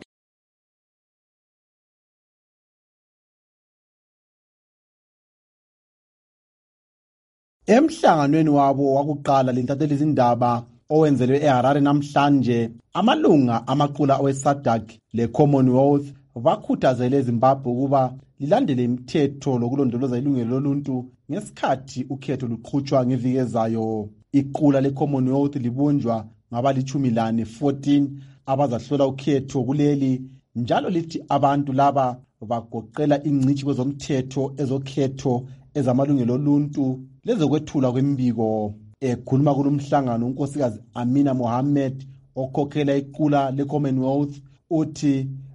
Emhlanganweni wabo wakuqala lentatheli izindaba owenzelwe eHarare namhlanje, amalunga amaqula aweSADC leCommonwealth bakhuthazele eZimbabwe ukuba lilandele imithetho lokulondoloza ilungelo loluntu ngesikhathi ukhetho luqhutshwa ngeviki ezayo. Iqula leCommonwealth libunjwa ngabalitshumi lane fourteen abazahlola ukhetho kuleli, njalo lithi abantu laba bagoqela ingcitshi kwezomthetho ezokhetho ezamalungelo oluntu lezokwethula kwembiko. Ekhuluma kulomhlangano unkosikazi Amina Mohammed okhokhela iqula leCommonwealth uthi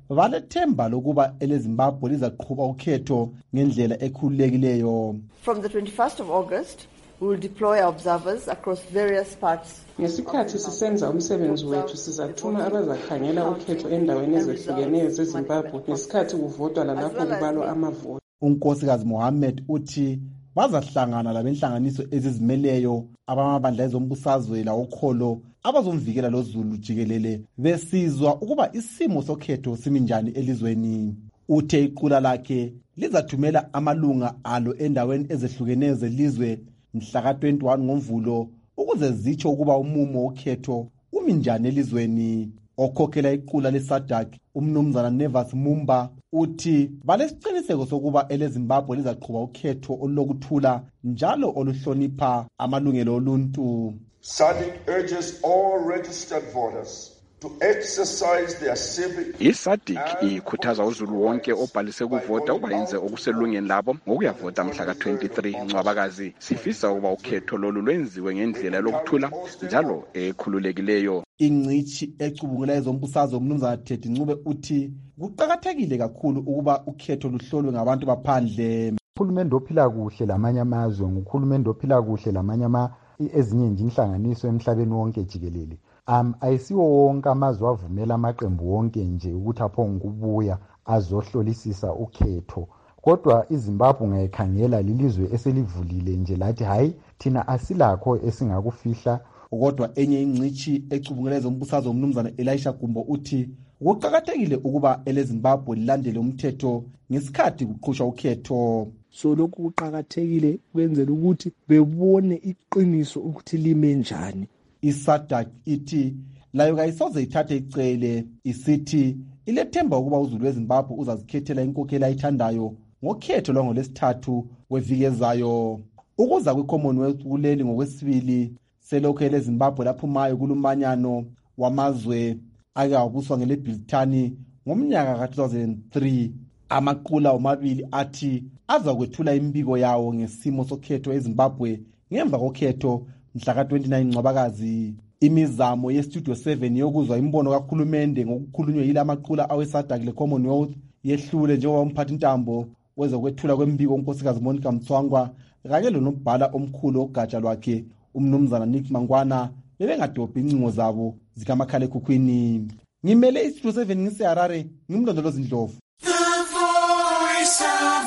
balethemba lokuba eleZimbabwe lizaqhuba ukhetho ngendlela ekhululekileyo. From the twenty-first of August, we will deploy our observers across various parts. Ngesikhathi sisenza umsebenzi wethu sizathuma abazakhangela ukhetho endaweni ezehlukeneyo zeZimbabwe ngesikhathi kuvotwa lalapho kubalwa amavoti. unkosikazi Mohammed uthi bazahlangana labenhlanganiso ezizimeleyo abamabandla ezombusazwe lawokholo abazomvikela loZulu jikelele besizwa ukuba isimo sokhetho siminjani elizweni. Uthe iqula lakhe lizathumela amalunga alo endaweni ezehlukeneyo zelizwe mhla ka twenty-one ngoMvulo ukuze zitsho ukuba umumo wokhetho uminjani elizweni. Okhokhela iqula leSADC umnumzana Nevas Mumba uthi balesiqiniseko sokuba eleZimbabwe lizaqhuba ukhetho olulokuthula njalo oluhlonipha amalungelo oluntu. SADC urges all registered voters to exercise their civic. I-SADC ikhuthaza uZulu wonke obhalise ukuvota ukuba yenze okuselungeni labo ngokuyavota mhla ka twenty-three Ncwabakazi. Sifisa ukuba ukhetho lolu lwenziwe ngendlela lokuthula njalo ekhululekileyo. Ingcithi ecubungula ezombusazwe umnumzana Teddy Ncube uthi kuqakathekile kakhulu ukuba ukhetho luhlolwe ngabantu baphandle. Uhulumende ophila kuhle lamanye amazwe nguhulumende ophila kuhle lamanye ama ezinye nje inhlanganiso emhlabeni wonke jikelele. Um ayisiwo wonke amazwe avumela amaqembu wonke nje ukuthi aphonge kubuya azohlolisisa ukhetho. Kodwa iZimbabwe ngayikhangela lilizwe eselivulile nje lathi hayi thina asilakho esingakufihla. Kodwa enye ingcithi ecubungela ezombusazwe umnumzana Elisha Gumbo uthi kuqakathekile ukuba eleZimbabwe lilandele umthetho ngesikhathi kuqhutshwa ukhetho. So lokhu kuqakathekile kwenzela ukuthi bebone iqiniso ukuthi lime njani. ISADC ithi layo kayisoze ithathe icele isithi ilethemba ukuba uZulu weZimbabwe uzazikhethela inkokhela ayithandayo ngokhetho lwangolesithathu weviki ezayo. Ukuza kwiCommonwealth kuleli ngokwesibili selokhu eleZimbabwe laphumayo kulumanyano wamazwe ake wabuswa ngeleBrithani ngomnyaka ka two thousand three. Amaqula omabili athi azakwethula imbiko yawo ngesimo sokhetho eZimbabwe ngemva kokhetho mhla ka twenty-nine Ncwabakazi. Imizamo yeStudio seven yokuzwa imbono kakhulumende ngokukhulunywe yila maqula aweSADC leCommonwealth yehlule njengoba umphathi ntambo wezokwethula kwembiko unkosikazi Monica Mtswangwa kanye lonobhala omkhulu ogatsha lwakhe umnumzana Nick Mangwana bebengadobhi incingo zabo zikamakhala ekhukhwini. Ngimele iStudio seven ngiseHarare ngimlondolozi Ndlovu. The Voice of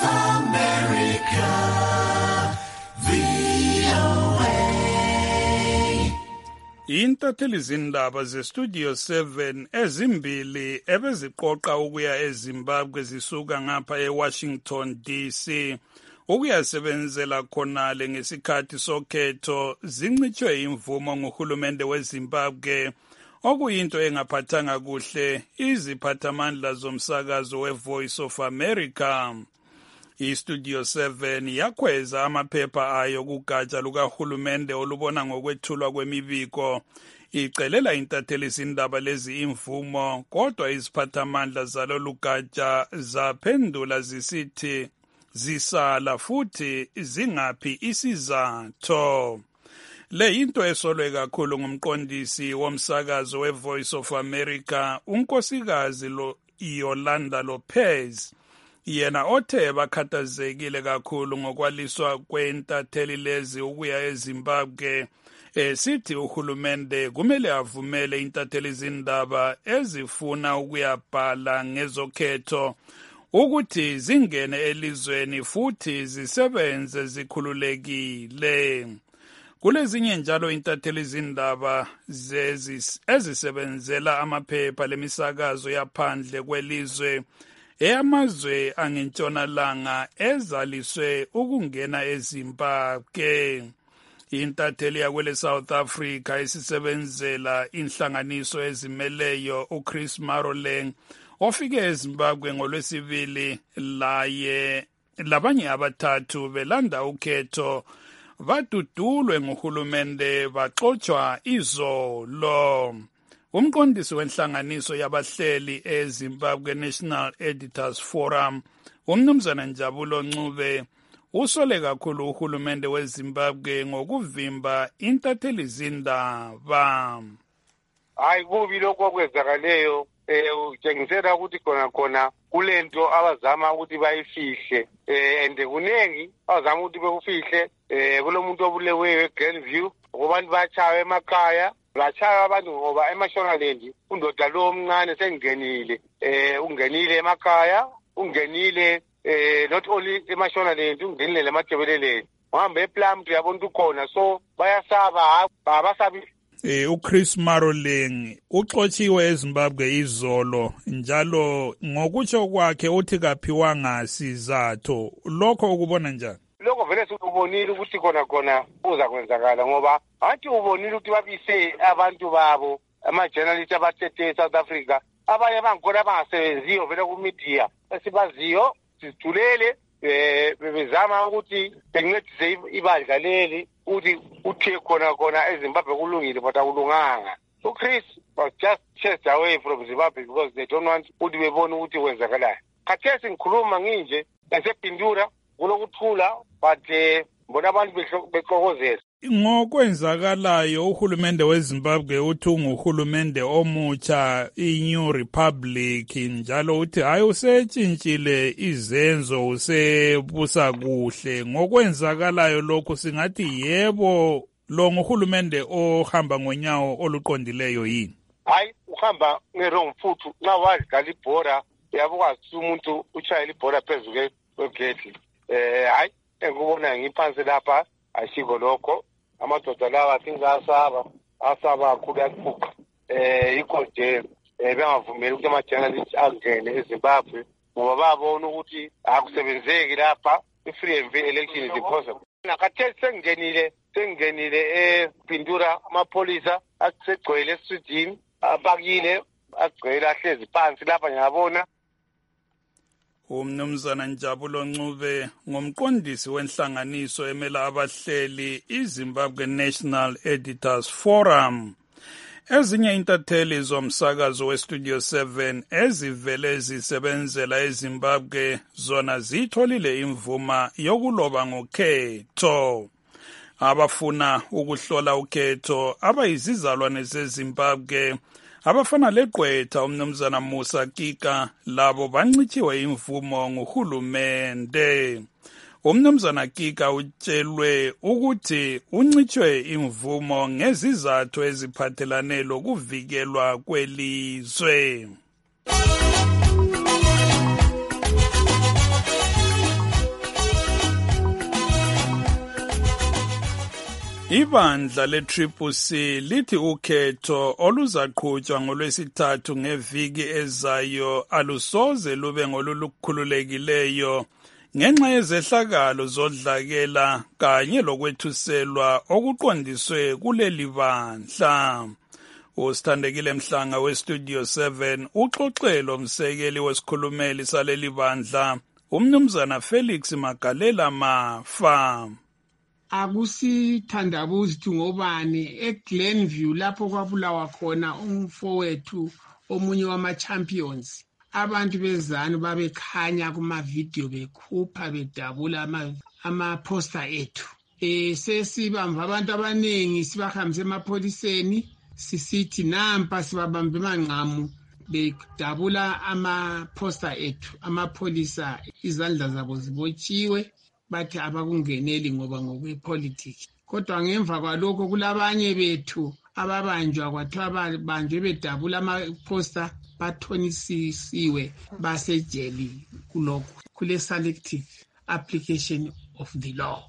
America, V O A. Intatheli zindaba zeStudio seven ezimbili ebeziqoqa ukuya eZimbabwe zisuka ngapha eWashington D C ukuyasebenzela khonale ngesikhathi sokhetho zincitshwe imvumo nguhulumende weZimbabwe okuyinto engaphathanga kuhle iziphathamandla zomsakazo weVoice of America. IStudio seven yakhweza amaphepha ayo kugatsha lukahulumende olubona ngokwethulwa kwemibiko icelela intatheli zindaba lezi imvumo, kodwa iziphathamandla zalolu gatsha zaphendula zisithi zisala futhi zingaphi isizatho. Le into esolwe kakhulu ngumqondisi womsakazo weVoice of America unkosikazi lo Yolanda Lopez, yena othe bakhathazekile kakhulu ngokwaliswa kwentatheli lezi ukuya eZimbabwe. Esithi uhulumende kumele avumele intatheli zindaba ezifuna ukuyabhala ngezokhetho ukuthi zingene elizweni futhi zisebenze zikhululekile. Kulezinye njalo intatheli zindaba ezisebenzela amaphepha lemisakazo yaphandle kwelizwe eyamazwe angentshonalanga ezaliswe ukungena eZimbabwe. Intatheli yakwele South Africa esisebenzela inhlanganiso ezimeleyo uChris Maroleng ofike eZimbabwe ngolwesibili laye labanye abathathu belanda ukhetho badudulwe nguhulumende baxotsha izolo. Umqondisi wenhlanganiso yabahleli eZimbabwe National Editors Forum umnumzana Njabulo Ncube usole kakhulu uhulumende weZimbabwe ngokuvimba intatheli zindaba. Hayi kubi lokho okwenzakaleyo eh utshengisela ukuthi khona khona kulento abazama ukuthi bayifihle eh and kunengi abazama ukuthi bekufihle eh kulomuntu obuleweyo eGlenview ngobantu bachawe emakhaya bachawe abantu ngoba eMashonaland undoda lo omncane sengenile eh ungenile emakhaya ungenile eh not only eMashonaland ungenile lematebeleleni uhambe ePlum uyabona ukhona so bayasaba abasabi. Eh uChris Maroleng uxotshiwe eZimbabwe izolo njalo ngokutsho kwakhe uthi kaphiwanga sizathu lokho ukubona njani? Lokho vele sikubonile ukuthi khona khona uza kwenzakala ngoba athi ubonile ukuthi babise abantu babo ama-journalist abathethe eSouth Africa abanye bangkhona abangasebenziyo vele ku-media esibaziyo sizithulele eh bebezama ukuthi bencedise ibandla leli ukuthi uthe khona khona eZimbabwe kulungile but akulunganga. So Chris was just chased away from Zimbabwe because they don't want ukuthi bebone ukuthi kwenzakalayo. Khathesi ngikhuluma nginje ngasepindura kulokuthula but eh mbona abantu bexokozela. Ngokwenzakalayo uhulumende weZimbabwe uthi unguhulumende omutsha iNew Republic njalo uthi hayi usetshintshile izenzo usebusa kuhle ngokwenzakalayo lokho singathi yebo lo nguhulumende ohamba ngonyawo oluqondileyo yini? Hayi uhamba ngerong foot nxa wadlala ibhora yabuka umuntu uchayela ibhora phezulu kwegate eh hayi engikubona ngiphansi lapha ashiko lokho amadoda lawa singasaba asaba kakhulu yakuphuka eh ikho nje bengavumeli ukuthi ama-journalist angene eZimbabwe ngoba babona ukuthi akusebenzeki lapha i-free and fair election is impossible. Nakhathesi sengingenile sengingenile ePindura amapolisa asegcwele esitrini abakile agcwele ahlezi phansi lapha ngiyabona. Umnumzana Njabulo Ncube ngomqondisi wenhlanganiso emela abahleli iZimbabwe National Editors Forum. Ezinye intatheli zomsakazo weStudio seven ezivele zisebenzela eZimbabwe zona zitholile imvuma yokuloba ngokhetho. Abafuna ukuhlola ukhetho abayizizalwane zeZimbabwe abafana leqwetha umnumzana Musa Kika labo bancitshiwe imvumo nguhulumende. Umnumzana Kika utshelwe ukuthi uncitshwe imvumo ngezizathu eziphathelane lokuvikelwa kwelizwe. Ibandla le-Triple C lithi ukhetho oluzaqhutshwa ngolwesithathu ngeviki ezayo alusoze lube ngolulukhululekileyo ngenxa yezehlakalo zodlakela kanye lokwethuselwa okuqondiswe kuleli bandla. Usithandekile Mhlanga weStudio seven uxoxele umsekeli wesikhulumeli saleli bandla umnumzana Felix Magalela Mafa. Akusithandabuzi ukuthi ngobani eGlenview lapho kwabulawa khona umfowethu omunye wama-champions abantu bezanu babekhanya kuma-video bekhupha bedabula ama-poster ethu eh sesibamba abantu abaningi sibahambise emapholiseni sisithi nampa sibabambe manqamu bedabula ama-poster ethu amapholisa izandla zabo zibotshiwe bathi abakungeneli ngoba ngokwepolitiki. Kodwa ngemva kwalokho kulabanye bethu ababanjwa kwathiwa babanjwe bedabula amaposta bathonisisiwe basejeli kulokho kule selective application of the law.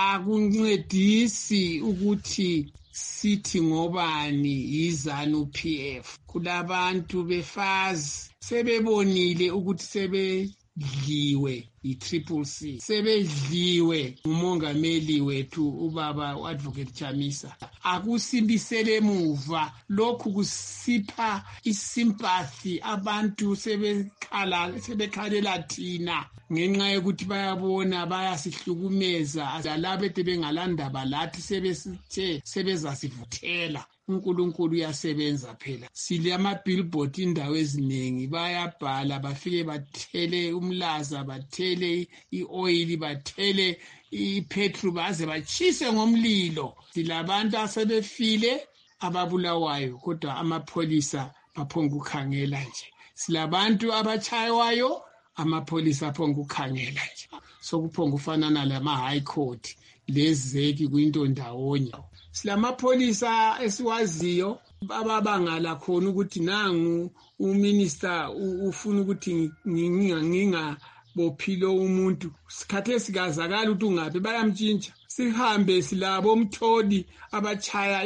Akuncedisi ukuthi sithi ngobani yizanu P F. Kulabantu befazi sebebonile ukuthi sebe dliwe i-Triple C sebedliwe umongameli wethu ubaba uAdvocate Chamisa. Akusimbisele emuva lokhu kusipha isympathy abantu sebekhala sebekhalela thina ngenxa yokuthi bayabona bayasihlukumeza labo ete bengalandaba lathi sebesithe sebezasivuthela. uNkulunkulu uyasebenza phela. Sile ama-billboard indawo eziningi bayabhala bafike bathele umlaza bathele i-oil bathele ipetrol baze bachise ngomlilo. Silabantu asebefile ababulawayo kodwa amapholisa aphonga ukukhangela nje. Silabantu abachayiwayo amapholisa aphonga ukukhangela nje. Sokuphonga ufanana lama high court lezeki kwinto ndawonye. Silamapholisa esiwaziyo ababangala khona ukuthi nangu uminister ufuna ukuthi nginga nginga bophilo umuntu sikhathe esikazakala ukuthi ungabe bayamtshintsha. Sihambe silabo umtholi abachaya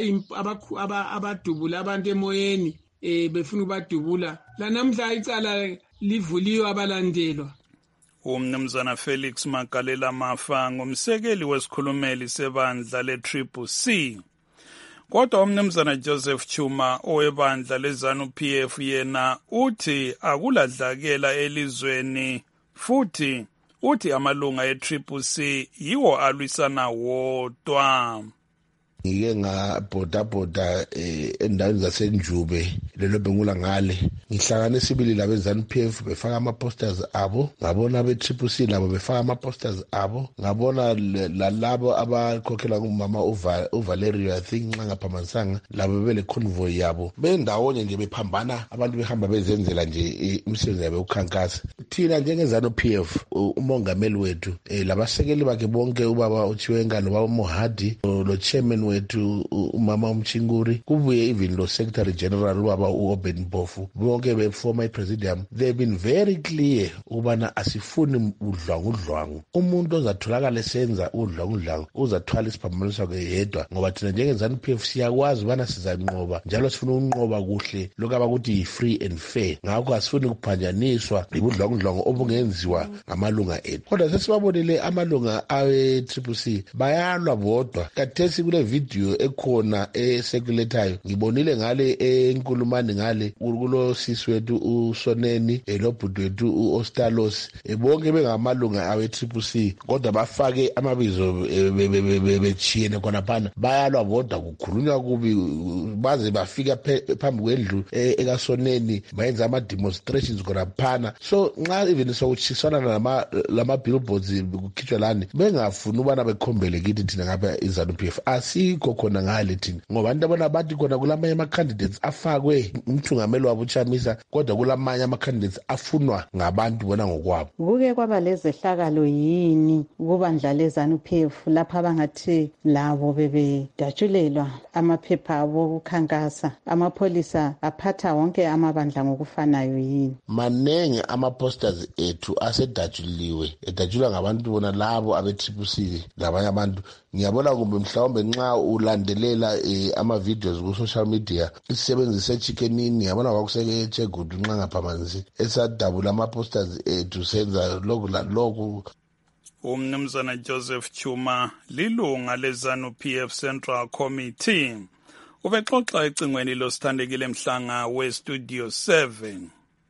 abadubula abantu emoyeni eh befuna ubadubula. La namhla icala livuliwe abalandelwa. Umnumzana Felix Magalela Mafa ngumsekeli wesikhulumeli sebandla le-Triple C. Kodwa umnumzana Joseph Chuma owebandla le-ZANU P F yena uthi akuladlakela elizweni futhi uthi amalunga e-Triple C yiwo alwisana wodwa. Ngike ngabhodabhoda endaweni zasenjube lelo bengula ngale ngihlangane sibili labo eZANU P F befaka ama posters abo ngabona abe Triple C labo befaka ama posters abo ngabona lalabo abakhokhela kumama uValerio I think nxa ngaphambanisanga labo bele convoy yabo bendawonye nje bephambana abantu behamba bezenzela nje imisebenzi yabo ukhankasa. Thina njengeZANU P F umongameli wethu labasekeli bakhe bonke ubaba uChiwenga lo Mohadi lo chairman wethu umama umchinguri kubuye even lo secretary general waba uOben Mpofu bonke beformer presidium they've been very clear ubana asifuni udlwangudlwangu. Umuntu ozatholakala esenza udlwangudlwangu uzathwala isiphambaniso yedwa ngoba thina njengeZANU P F siyakwazi ubana sizanqoba njalo sifuna ukunqoba kuhle lokho abakuthi free and fair. Ngakho asifuni ukuphanjaniswa ibudlwangudlwangu obungenziwa ngamalunga ethu. Kodwa sesibabonile amalunga awe-Triple C bayalwa bodwa. Kathesi kule video ekhona esekuletayo ngibonile ngale enkulumani ngale kulo sisi wethu uSoneni elobhudu wethu uOstalos bonke bengamalunga awe-Triple C kodwa bafake amabizo bechiyene khona phana bayalwa bodwa kukhulunywa kubi baze bafika phambi kwendlu ekaSoneni bayenza ama demonstrations khona phana. So nxa even sokuchiswana lama lama billboards kukhitshwa lani bengafuni ubana bekhombele kithi thina ngapha iZANU P F asikho khona ngale thina ngoba abantu abona bathi khona kulamanye ama candidates afakwe umthungameli wabo uChamisa kodwa kulamanye ama candidates afunwa ngabantu bona ngokwabo. Kuke kwaba lezehlakalo yini kubandla leZANU P F lapha abangathi labo bebedatshulelwa amaphepha abo ukukhankasa amapholisa aphatha wonke amabandla ngokufanayo yini? Manenge ama posters ethu asedatshuliwe edatshulwa ngabantu bona labo abe-Triple C labanye abantu. Ngiyabona kumbe mhlawumbe nxa ulandelela ama videos ku social media isisebenzi seChickenini yabona kwakuseke Chegudu nxa ngaphamanzi esadabula ama posters ethu senza lokhu lokhu. Umnumzana Joseph Chuma lilunga leZANU P F Central Committee ubexoxa ecingweni losithandekile Mhlanga we Studio seven.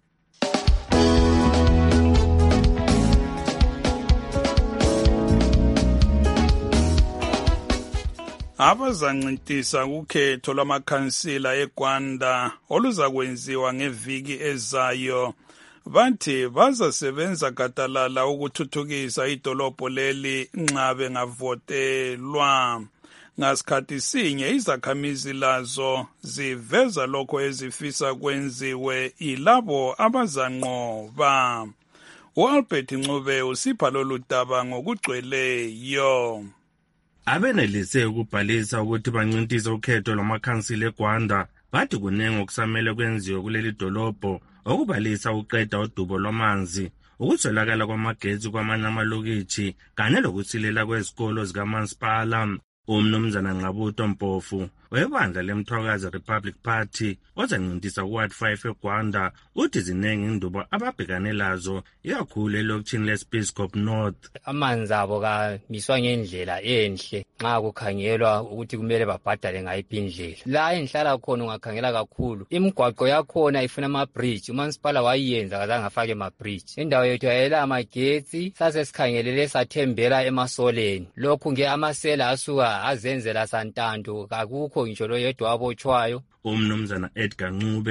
Abazancintisa ukhetho lwamakhansila eGwanda oluzakwenziwa ngeviki ezayo bathi bazasebenza gadalala ukuthuthukisa idolobho leli nxa bengavotelwa. Ngasikhathi sinye izakhamizi lazo ziveza lokho ezifisa kwenziwe ilabo abazanqoba. uAlbert Ncube usipha lolu daba ngokugcweleyo. Abenelise ukubhalisa ukuthi bancintise ukhetho lwamakhansila eGwanda bathi kunenge okusamele kwenziwe kuleli dolobho okubalisa uqeda udubo lwamanzi ukuswelakala kwamagetsi kwamanye amalokitshi kanye lokusilela kwezikolo zikamasipala. Umnumzana Nqabuto Mpofu webandla lemthwakazi Republic Party ozancintisa kuward five eGwanda uthi zinengi indubo ababhekane lazo ikakhulu elokitshini leSpeyscop North. Amanzi abo kamiswa ngendlela enhle nxa kukhangelwa ukuthi kumele babhadale ngayiphi indlela. La enhlala khona ungakhangela kakhulu imigwaqo yakhona ifuna ama-bridge. Umansipala wayenza kazange afake ama-bridge. Indawo yethu yayela amagetsi sase sikhangelele sathembela emasoleni. Lokhu nge amasela asuka azenzela santanto kakukho ngitsho lo yedwa abotshwayo. Umnumzana Edgar Ncube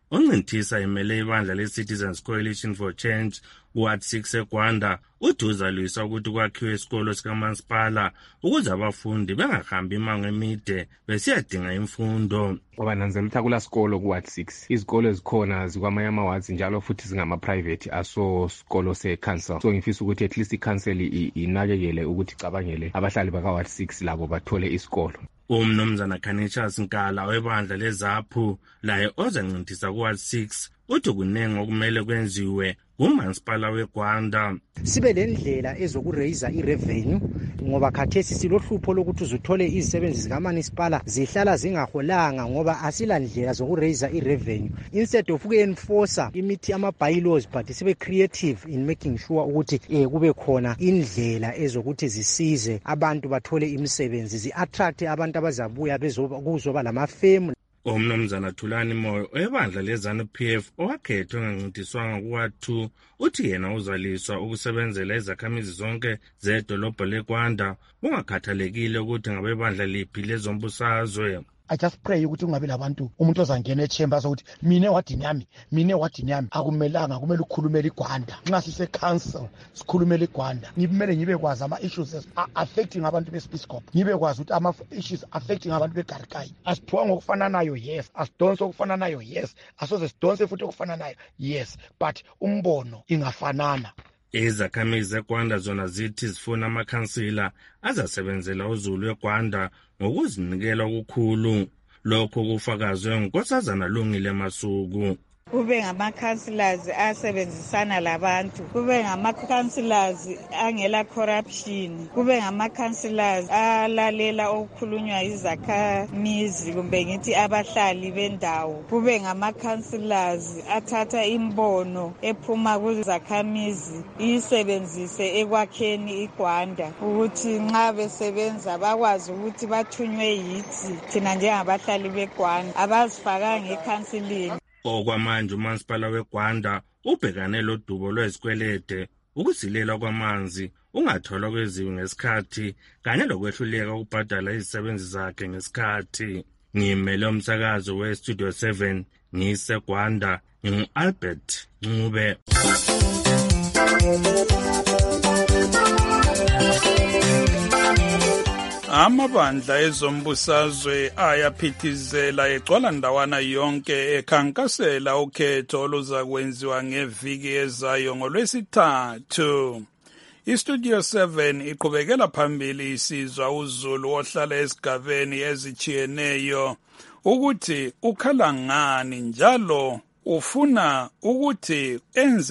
oncinthisa imele ibandla le-Citizens Coalition for Change Ward six eGwanda uthi uzalwisa ukuthi kwakhiwe isikolo sikamasipala ukuze abafundi bengahambi imango emide besiyadinga imfundo. Obananzela ukuthi akula sikolo ku-Ward six. Izikolo ezikhona zikwamanye ama-wards njalo futhi zingama-private aso sikolo se-council. So ngifisa ukuthi at least i-council inakekele ukuthi icabangele abahlali baka-Ward six labo bathole isikolo. Umnumzana Khanishas Nkala webandla leZAPHU laye ozancinthisa ku-Ward six uthi kunengi okumele kwenziwe umasipala weGwanda. Sibe lendlela ezokuraise irevenue ngoba khathesi silohlupho lokuthi uzuthole izisebenzi zikamasipala zihlala zingaholanga ngoba asilandlela zokuraise irevenue. Instead of ukuenforce imithi ama bylaws but sibe creative in making sure ukuthi eh kube khona indlela ezokuthi zisize abantu bathole imisebenzi, zi attract abantu abazabuya bezoba lamafemu. Umnumzana Thulani Moyo webandla leZANU P F owakhethwe ngancintiswanga ku-Ward two uthi yena uzaliswa ukusebenzela izakhamizi zonke zedolobho leGwanda ungakhathalekile ukuthi ngabebandla liphi lezombusazwe. I just pray ukuthi kungabe labantu umuntu ozangena echambers ukuthi mine wadini yami mine wadini yami akumelanga kumele ukukhulumela iGwanda nxa sise council sikhulumela iGwanda ngibimele ngibe kwazi ama issues affecting abantu beSpiscop ngibe kwazi ukuthi ama issues affecting abantu beGarikai asiphiwa ngokufana nayo yes asidonse okufana nayo yes asoze sidonse futhi okufana nayo yes but umbono ingafanana. Izakhamizi eGwanda zona zithi zifuna amakhansila azasebenzela uZulu eGwanda ngokuzinikela okukhulu. Lokho kufakazwe nguNkosazana Lungile Masuku. Kube ngama-councillors asebenzisana labantu, kube ngama-councillors angela corruption, kube ngama-councillors alalela okukhulunywa izakhamizi kumbe ngithi abahlali bendawo, kube ngama-councillors athatha imbono ephuma kuzakhamizi isebenzise ekwakheni iGwanda ukuthi nxa besebenza bakwazi ukuthi bathunywe yithi thina njengabahlali beGwanda abazifakanga ekhansilini. Okwamanje umasipala weGwanda ubhekane lodubo lwezikwelede, ukusilela kwamanzi, ungatholwa kweziwi ngesikhathi kanye lokwehluleka ukubhadala izisebenzi zakhe ngesikhathi. Ngimele umsakazo we-Studio seven ngiseGwanda ngingu-Albert Ncube. Amabandla ezombusazwe ayaphithizela egcwala ndawana yonke ekhankasela ukhetho oluzakwenziwa ngeviki ezayo ngolwesithathu. iStudio seven iqhubekela phambili isizwa uZulu ohlala esigabeni ezichiyeneyo ukuthi ukhala ngani njalo ufuna ukuthi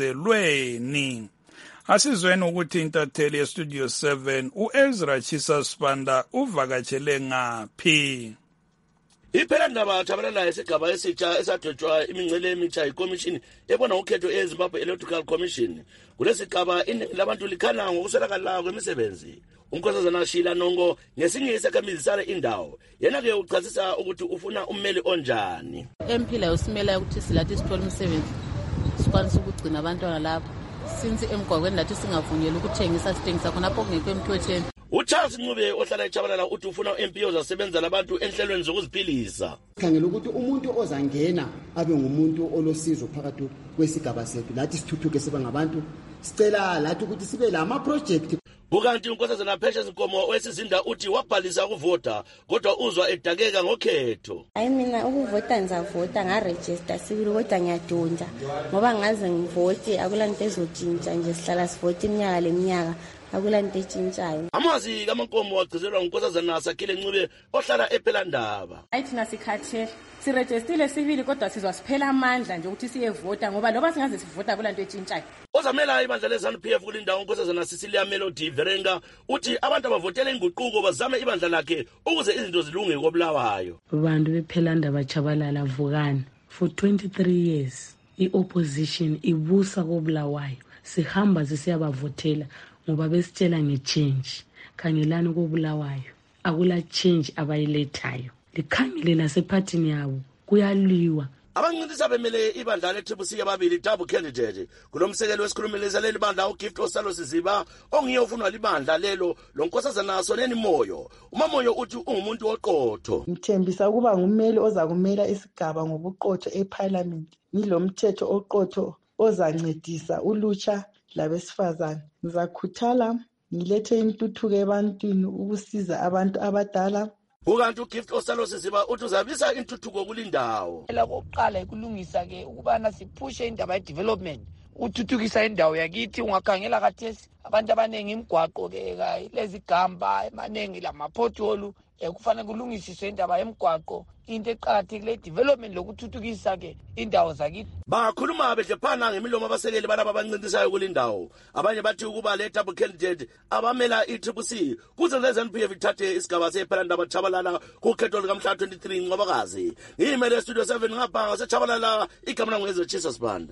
enzelweni. Asizweni ukuthi intatheli yeStudio seven uEzra Chisa Sibanda uvakatshele ngaphi. Iphela ndaba thabalala esigaba esitsha esadwetshwa imincele emitsha yikomishini ebona ukhetho eZimbabwe Electoral Commission. Kulesigaba iningi labantu likhala ngokuswelakala kwemisebenzi. Unkosazana Shila Nongo ngesinye izakhamizi sale indawo yena ke uchasisa ukuthi ufuna ummeli onjani. Empila usimela ukuthi silathi sithola umsebenzi sikwanisa ukugcina abantwana lapha. Since emgwaqweni lathi singavunyelwa ukuthengisa sithengisa khonapho kungekho emthethweni. uCharles Ncube ohlala eChabalala uthi ufuna u-M P ozasebenza labantu enhlelweni zokuziphilisa. Khangela ukuthi umuntu ozangena abe ngumuntu olosizo phakathi kwesigaba sethu lathi sithuthuke sibe ngabantu sicela lathi ukuthi sibe lama project. Bukanti unkosazana Phesha Zinkomo wesizinda uthi wabhalisa ukuvota kodwa uzwa edakeka ngokhetho. Hayi mina ukuvota ngizavota ngaregister sibili kodwa ngiyadonda ngoba ngaze ngivote akulanto ezotshintsha nje sihlala sivote iminyaka leminyaka akulanto etshintshayo. Amazi kaMankomo wagcizelwa ngunkosazana Sakhile Ncube ohlala ephela ndaba. Hayi thina sikhathele sirejistile sibili kodwa sizwa siphela amandla nje ukuthi siyevota ngoba loba singaze sivota kulanto etshintshayo. Ozamela ibandla leZANU P F kulindawo unkosazana Cecilia Melody Verenga uthi abantu abavotela inguquko bazame ibandla lakhe ukuze izinto zilunge koBulawayo. Abantu bephela ndaba Chabalala Vukani for twenty-three years iopposition ibusa koBulawayo sihamba sisiyabavotela ngoba besitshela ngechange. Khangelani koBulawayo akula change abayilethayo. Likhangele nasephathini yabo kuyaliwa abancintisa bemele ibandla le-triple c ababili double candidate kulomsekelo wesikhulumelisa leli bandla ugift osalo siziba ongiye ufunwa libandla lelo lo nkosazana Soneni Moyo. umamoyo uthi ungumuntu oqotho. Ngithembisa ukuba ngummeli oza kumela isigaba ngobuqotho eParliament. Ngilomthetho oqotho ozancedisa ulutsha labesifazane. Ngizakhuthala ngilethe intuthuko ebantwini ukusiza abantu abadala. Ukanti ugift osalo siziba uthi uzabisa intuthuko kulindawo. Lakokuqala ikulungisa ke ukubana siphushe indaba ye development uthuthukisa indawo yakithi. Ungakhangela kathesi abantu abanengi imigwaqo ke lezi gamba emaningi lamapotholu kufanele kulungisiswe indaba yemigwaqo. Into eqhakathekile development lokuthuthukisa ke indawo zakithi. Bakhuluma bedlephana ngemilomo abasekeli balaba abancintisayo kulindawo. Abanye bathi ukuba le double candidate abamela i-triple C kuze le-Z N P F ithathe isigaba sePhalanda bachabalala kukhetho likamhla twenty-three Ncwabakazi. Ngiyimele studio seven ngapha ngasechabalala igama langu ezochisa sibanda.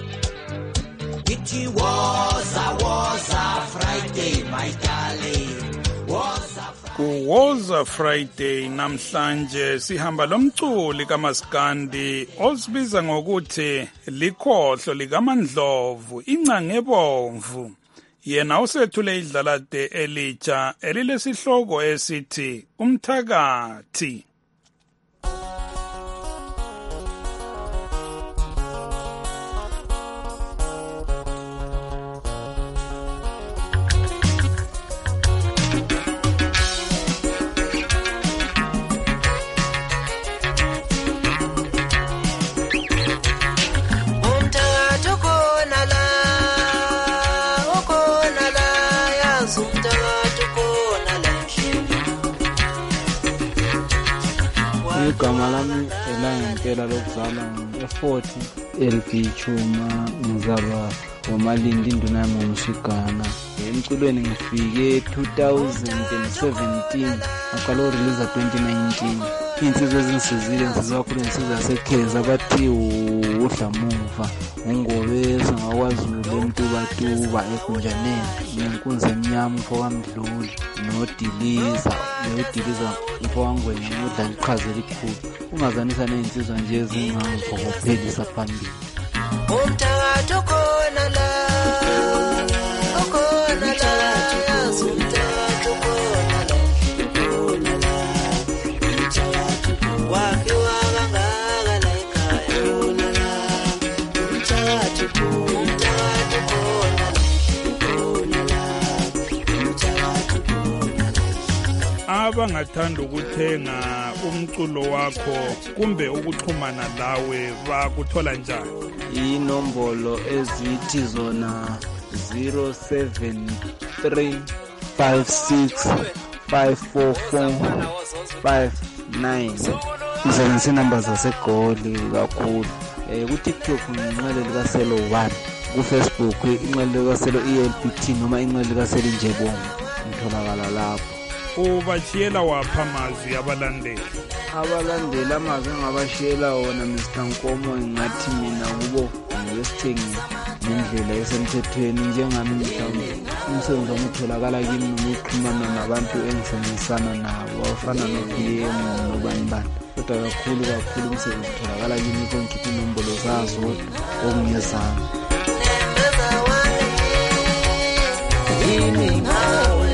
It was a was a Friday, my darling. Was a Kuwoza Friday namhlanje sihamba lomculi kaMaskandi osibiza ngokuthi likhohlo likaMandlovu incange ebomvu. Yena usethule idlalade elitsha elilesihloko esithi Umthakathi. Igama lami elangempela lokuzalwa nge-forty L P Chuma ngizalwa ngoMalindi induna yami ngomshigana. Emculweni ngifike two thousand seventeen aqala urelease twenty nineteen. Insizwe ezingisizile nsizwa kakhulu insizwa yaseKheza bathi uDlamuva ungobeza ngakwaZulu eMtubatuba eGunjaneni nenkunzi emnyama mfokamdluli noDiliza noDiliza mfowangwenya nodla iqhaza elikhulu ungazanisa neinsizwa nje ezingangivokophelisa phambili. Umthakathi khona la khona la umthakathi khona la khona la umthakathi wakiwa kangaka la ekhaya khona la umthakathi umthakathi khona khona la umthakathi khona. Abangathanda ukuthenga umculo wakho kumbe ukuxhumana lawe bakuthola njani? Inombolo ezithi zona zero seven three five six five four four five nine. Izona number zaseGoli kakhulu. Eh ku TikTok inqele lika Selo one, ku Facebook inqele lika Selo E L P T noma inqele lika Selo Njebombo ngitholakala lapho. Ubashiyela wapha amazwi abalandeli? Abalandeli amazwi ngabashiyela wona Mister Nkomo ngathi mina kubo ngesithengi nendlela esemthethweni njengami mhlawumbe umsebenzi wami utholakala kimi noma ukuxhumana nabantu engisebenzisana nabo bafana no-P M nobani bani, kodwa kakhulu kakhulu umsebenzi utholakala kimi konke inombolo zazo okungezami. Yini ngawe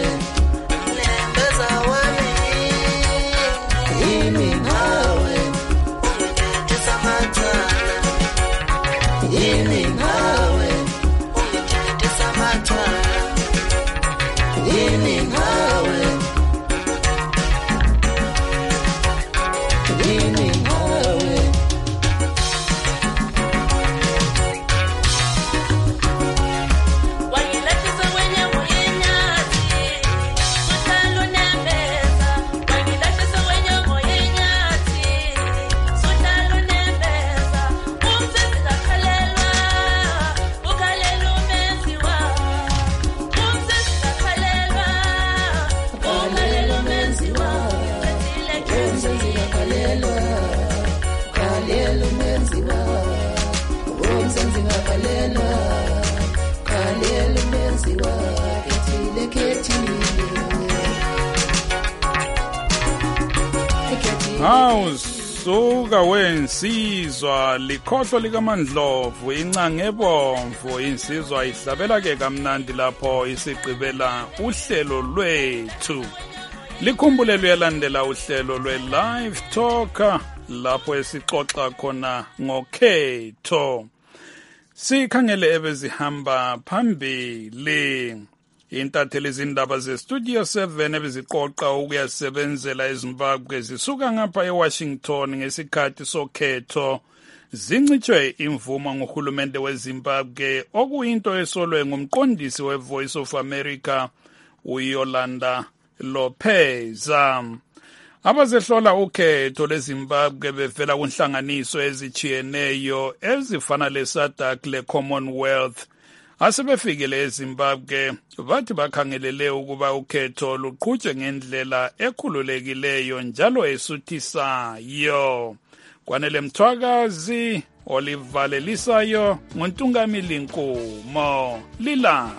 Hawu suka wensizwa likhohlo likaMandlovu incange ebomvu insizwa ihlabela ke kamnandi lapho isigqibela uhlelo lwethu. Likhumbule luyalandela uhlelo lwe-Live Talker lapho esixoxa khona ngokhetho. Sikhangele ebezihamba phambili. Intatheli izindaba ze-Studio seven ebeziqoqa ukuyasebenzela eZimbabwe zisuka ngapha eWashington ngesikhathi sokhetho zincitshwe imvumo ngohulumende weZimbabwe okuyinto esolwe ngumqondisi we-Voice of America uYolanda Lopez. Abazehlola ukhetho leZimbabwe bevela kunhlanganiso ezichiyeneyo ezifana le-S A D C le-Commonwealth asebefikele eZimbabwe bathi bakhangelele ukuba ukhetho luqhutshwe ngendlela ekhululekileyo njalo esuthisayo. Kwanele Mthwakazi olivalelisayo nguNtungamili Nkumo Lilali.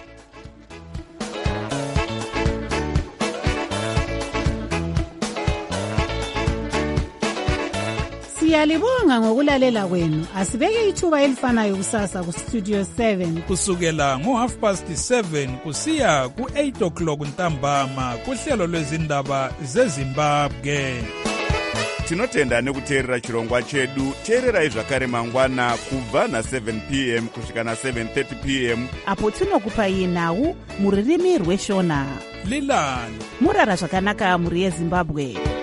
Siyalibonga ngokulalela kwenu. Asibeke ithuba elifanayo kusasa ku Studio seven kusukela ngo half past seven kusiya ku eight o'clock ntambama kuhlelo lwezindaba zeZimbabwe. Tinotenda nekuteerera chirongwa chedu. Teererai zvakare mangwana kubva na seven p m kusvika na seven thirty p m apo tinokupai nhau muririmi rweshona. Lilani murara zvakanaka muri yeZimbabwe.